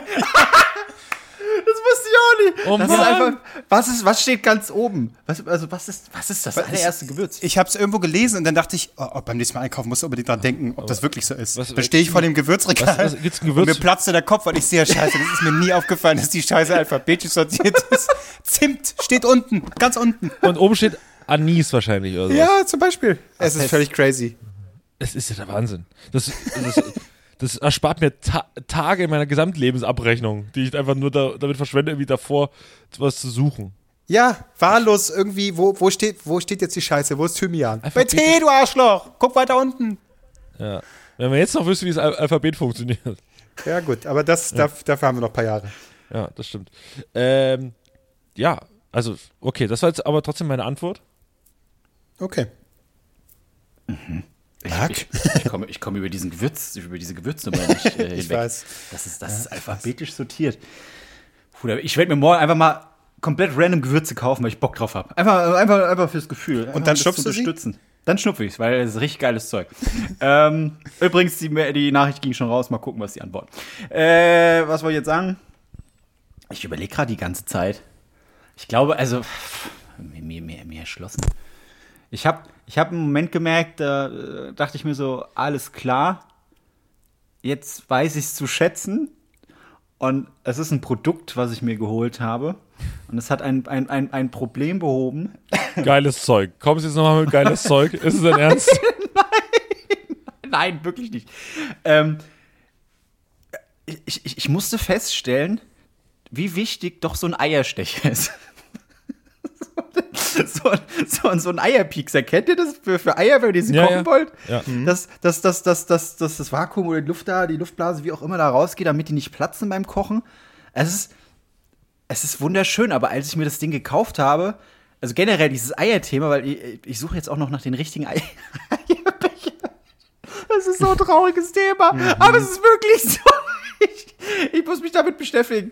Das wusste ich auch nicht. Oh das Mann. ist einfach, was steht ganz oben? Was ist das allererste Gewürz? Ich habe es irgendwo gelesen und dann dachte ich, beim nächsten Mal einkaufen musst du unbedingt dran denken, ob das wirklich so ist. Was- Dann stehe ich vor dem Gewürzregal was gibt's ein Gewürz? und mir platzte der Kopf, weil ich sehe, scheiße, das ist mir nie aufgefallen, dass die Scheiße alphabetisch sortiert ist. Zimt steht unten, ganz unten. Und oben steht Anis wahrscheinlich oder so. Ja, zum Beispiel. Es ist völlig crazy. Es ist ja der Wahnsinn. Das erspart mir Tage in meiner Gesamtlebensabrechnung, die ich einfach nur damit verschwende, irgendwie davor was zu suchen. Ja, wahllos irgendwie, wo steht jetzt die Scheiße? Wo ist Thymian? Einfach Bei T, du Arschloch! Guck weiter unten. Ja. Wenn man jetzt noch wüsste, wie das Alphabet funktioniert. Ja gut, aber dafür haben wir noch ein paar Jahre. Ja, das stimmt. Ja, also, okay, das war jetzt aber trotzdem meine Antwort. Okay. Ich komme über diese Gewürznummer nicht hinweg. Ich weiß. Das ist alphabetisch sortiert. Bruder, ich werde mir morgen einfach mal komplett random Gewürze kaufen, weil ich Bock drauf habe. Einfach fürs Gefühl. Und dann schnupfst du sie? Dann schnupfe ich es, weil es ist richtig geiles Zeug. Übrigens, die Nachricht ging schon raus. Mal gucken, was die antworten. Was wollte ich jetzt sagen? Ich überlege gerade die ganze Zeit. Ich glaube, also mir erschlossen. Ich hab einen Moment gemerkt, da dachte ich mir so, alles klar, jetzt weiß ich es zu schätzen, und es ist ein Produkt, was ich mir geholt habe, und es hat ein Problem behoben. Geiles Zeug. Kommst du jetzt nochmal mit geiles Zeug? Ist es dein Ernst? Nein, wirklich nicht. Ich musste feststellen, wie wichtig doch so ein Eierstecher ist. So ein Eierpiekser. Kennt ihr das für Eier, wenn ihr sie kochen wollt? Ja. Dass das Vakuum oder die Luftblase, wie auch immer, da rausgeht, damit die nicht platzen beim Kochen. Es ist wunderschön, aber als ich mir das Ding gekauft habe, also generell dieses Eierthema, weil ich suche jetzt auch noch nach den richtigen Eierbecher. Das ist so ein trauriges Thema, aber es ist wirklich so. Ich muss mich damit beschäftigen.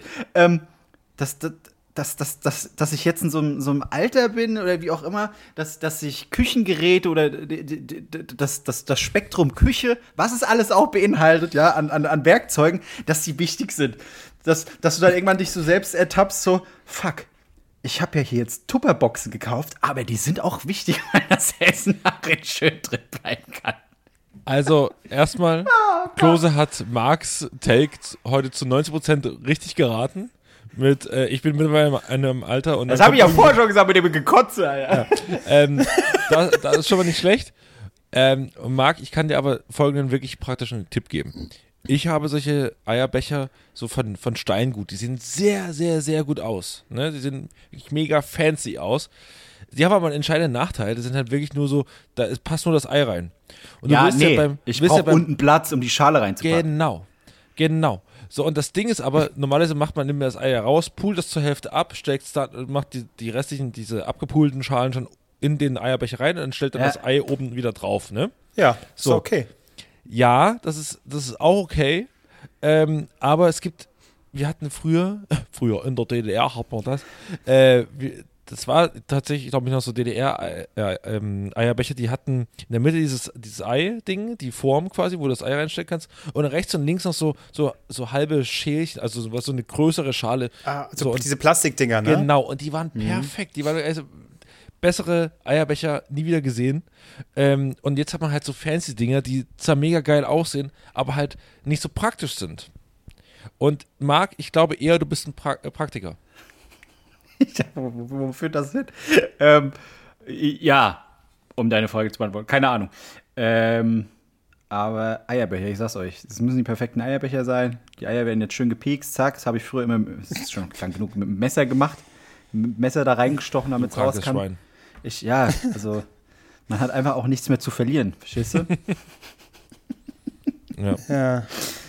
Dass ich jetzt in so einem Alter bin oder wie auch immer, dass ich Küchengeräte oder das Spektrum Küche, was es alles auch beinhaltet, ja, an Werkzeugen, dass die wichtig sind. Dass du dann irgendwann dich so selbst ertappst, so, fuck, ich habe ja hier jetzt Tupperboxen gekauft, aber die sind auch wichtig, weil das Essen nachher schön drin bleiben kann. Also, erstmal, Klose hat Marks Take heute zu 90% richtig geraten. Ich bin mittlerweile in einem Alter und das habe ich ja vorher schon gesagt mit dem Gekotze, Alter. Ja. Das ist schon mal nicht schlecht. Marc, ich kann dir aber folgenden wirklich praktischen Tipp geben. Ich habe solche Eierbecher so von Steingut, die sehen sehr, sehr, sehr gut aus. Ne? Die sehen wirklich mega fancy aus. Die haben aber einen entscheidenden Nachteil, die sind halt wirklich nur so, da passt nur das Ei rein. Und ich brauche unten Platz, um die Schale reinzupacken. Genau. So, und das Ding ist aber, normalerweise nimmt man das Ei raus, pult das zur Hälfte ab, steckt es da, macht die restlichen, diese abgepulten Schalen schon in den Eierbecher rein und dann stellt dann das Ei oben wieder drauf, ne? Ja, so. Ist okay. Ja, das ist auch okay, aber wir hatten früher in der DDR hat man das, das war tatsächlich, glaube ich, noch so DDR-Eierbecher, die hatten in der Mitte dieses Ei-Ding, die Form quasi, wo du das Ei reinstecken kannst, und rechts und links noch so halbe Schälchen, also so eine größere Schale. So diese Plastikdinger, ne? Genau, und die waren perfekt, die waren also bessere Eierbecher nie wieder gesehen. Und jetzt hat man halt so fancy Dinger, die zwar mega geil aussehen, aber halt nicht so praktisch sind. Und Marc, ich glaube eher, du bist ein Praktiker. Wo führt das hin? Ja, um deine Frage zu beantworten. Keine Ahnung. Aber Eierbecher, ich sag's euch, es müssen die perfekten Eierbecher sein. Die Eier werden jetzt schön gepiekst, zack. Das habe ich früher immer, das ist schon lang genug, mit dem Messer gemacht. Mit dem Messer da reingestochen, damit es raus kann. Schwein. Also man hat einfach auch nichts mehr zu verlieren, verstehst du? Ja.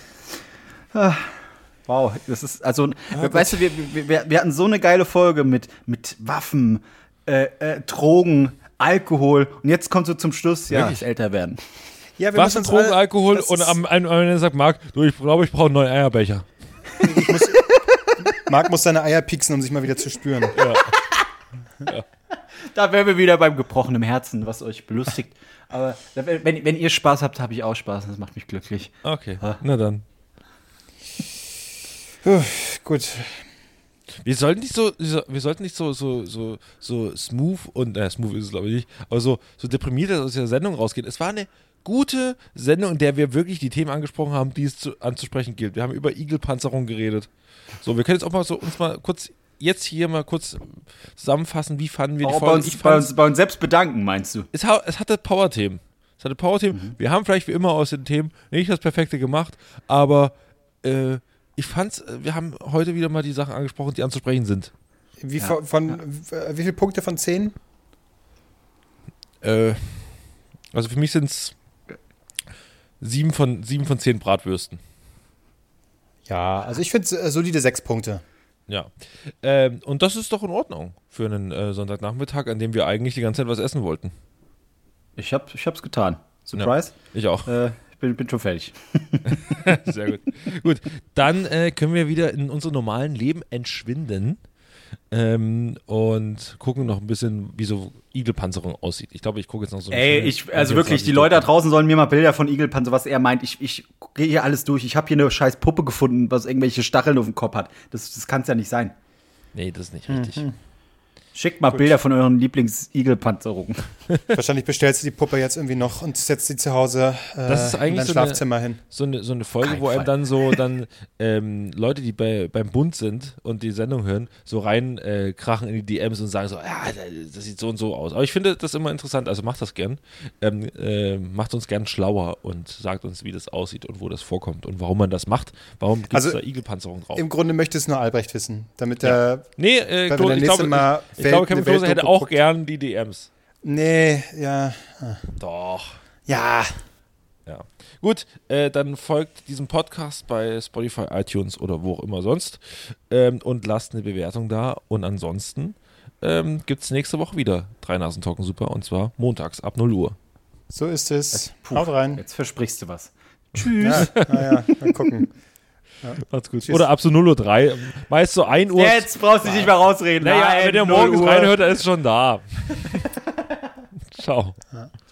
Wow, das ist, also, weißt du, wir hatten so eine geile Folge mit Waffen, Drogen, Alkohol und jetzt kommt so zum Schluss, das älter werden. Ja, wir Waffen, Drogen, Alkohol und am Ende sagt Marc, du, ich glaube, ich brauche einen neuen Eierbecher. Marc muss seine Eier pieksen, um sich mal wieder zu spüren. Ja. Da wären wir wieder beim gebrochenen Herzen, was euch belustigt. Aber wenn ihr Spaß habt, habe ich auch Spaß und das macht mich glücklich. Okay, na dann. Gut. Wir sollten nicht so smooth und, smooth ist es glaube ich nicht, aber so deprimiert aus der Sendung rausgehen. Es war eine gute Sendung, in der wir wirklich die Themen angesprochen haben, die es anzusprechen gilt. Wir haben über Igelpanzerung geredet. So, wir können jetzt auch mal so uns mal kurz zusammenfassen, wie fanden wir die Folge. Bei uns selbst bedanken, meinst du? Es hatte Power-Themen. Wir haben vielleicht wie immer aus den Themen nicht das Perfekte gemacht, aber ich fand's, wir haben heute wieder mal die Sachen angesprochen, die anzusprechen sind. Wie viele Punkte von 10? Also für mich sind es 7 von 10 Bratwürsten. Ja, also ich finde solide 6 Punkte. Ja. Und das ist doch in Ordnung für einen Sonntagnachmittag, an dem wir eigentlich die ganze Zeit was essen wollten. Ich hab's getan. Surprise? Ja, ich auch. Ich bin schon fertig. Sehr gut. Gut, dann können wir wieder in unser normalen Leben entschwinden und gucken noch ein bisschen, wie so Igelpanzerung aussieht. Ich glaube, ich gucke jetzt noch so ein bisschen. Also wirklich, die Leute da draußen sollen mir mal Bilder von Igelpanzer, was er meint. Ich gehe hier alles durch. Ich habe hier eine scheiß Puppe gefunden, was irgendwelche Stacheln auf dem Kopf hat. Das kann es ja nicht sein. Nee, das ist nicht richtig. Schickt mal Bilder von euren Lieblings-Igelpanzerungen. Wahrscheinlich bestellst du die Puppe jetzt irgendwie noch und setzt sie zu Hause das ist eigentlich in dein Schlafzimmer hin. So eine Folge, wo einem dann Leute, die beim Bund sind und die Sendung hören, so rein krachen in die DMs und sagen so, ja, das sieht so und so aus. Aber ich finde das immer interessant, also macht das gern. Macht uns gern schlauer und sagt uns, wie das aussieht und wo das vorkommt und warum man das macht. Warum gibt es da Igelpanzerung drauf? Im Grunde möchte es nur Albrecht wissen, damit er ich glaube, Kevin Klose hätte auch gern die DMs. Nee, ja. Doch. Ja. Gut, dann folgt diesem Podcast bei Spotify, iTunes oder wo auch immer sonst und lasst eine Bewertung da. Und ansonsten gibt es nächste Woche wieder 3 Nasen Talken Super und zwar montags ab 0 Uhr. So ist es. Haut rein. Jetzt versprichst du was. Tschüss. Naja, mal gucken. Ja. Macht's gut. Tschüss. Oder ab so 0:03 Uhr. Meist so 1 Uhr. Jetzt brauchst du dich nicht mehr rausreden. Naja, wenn der morgens reinhört, dann ist schon da. Ciao. Ja.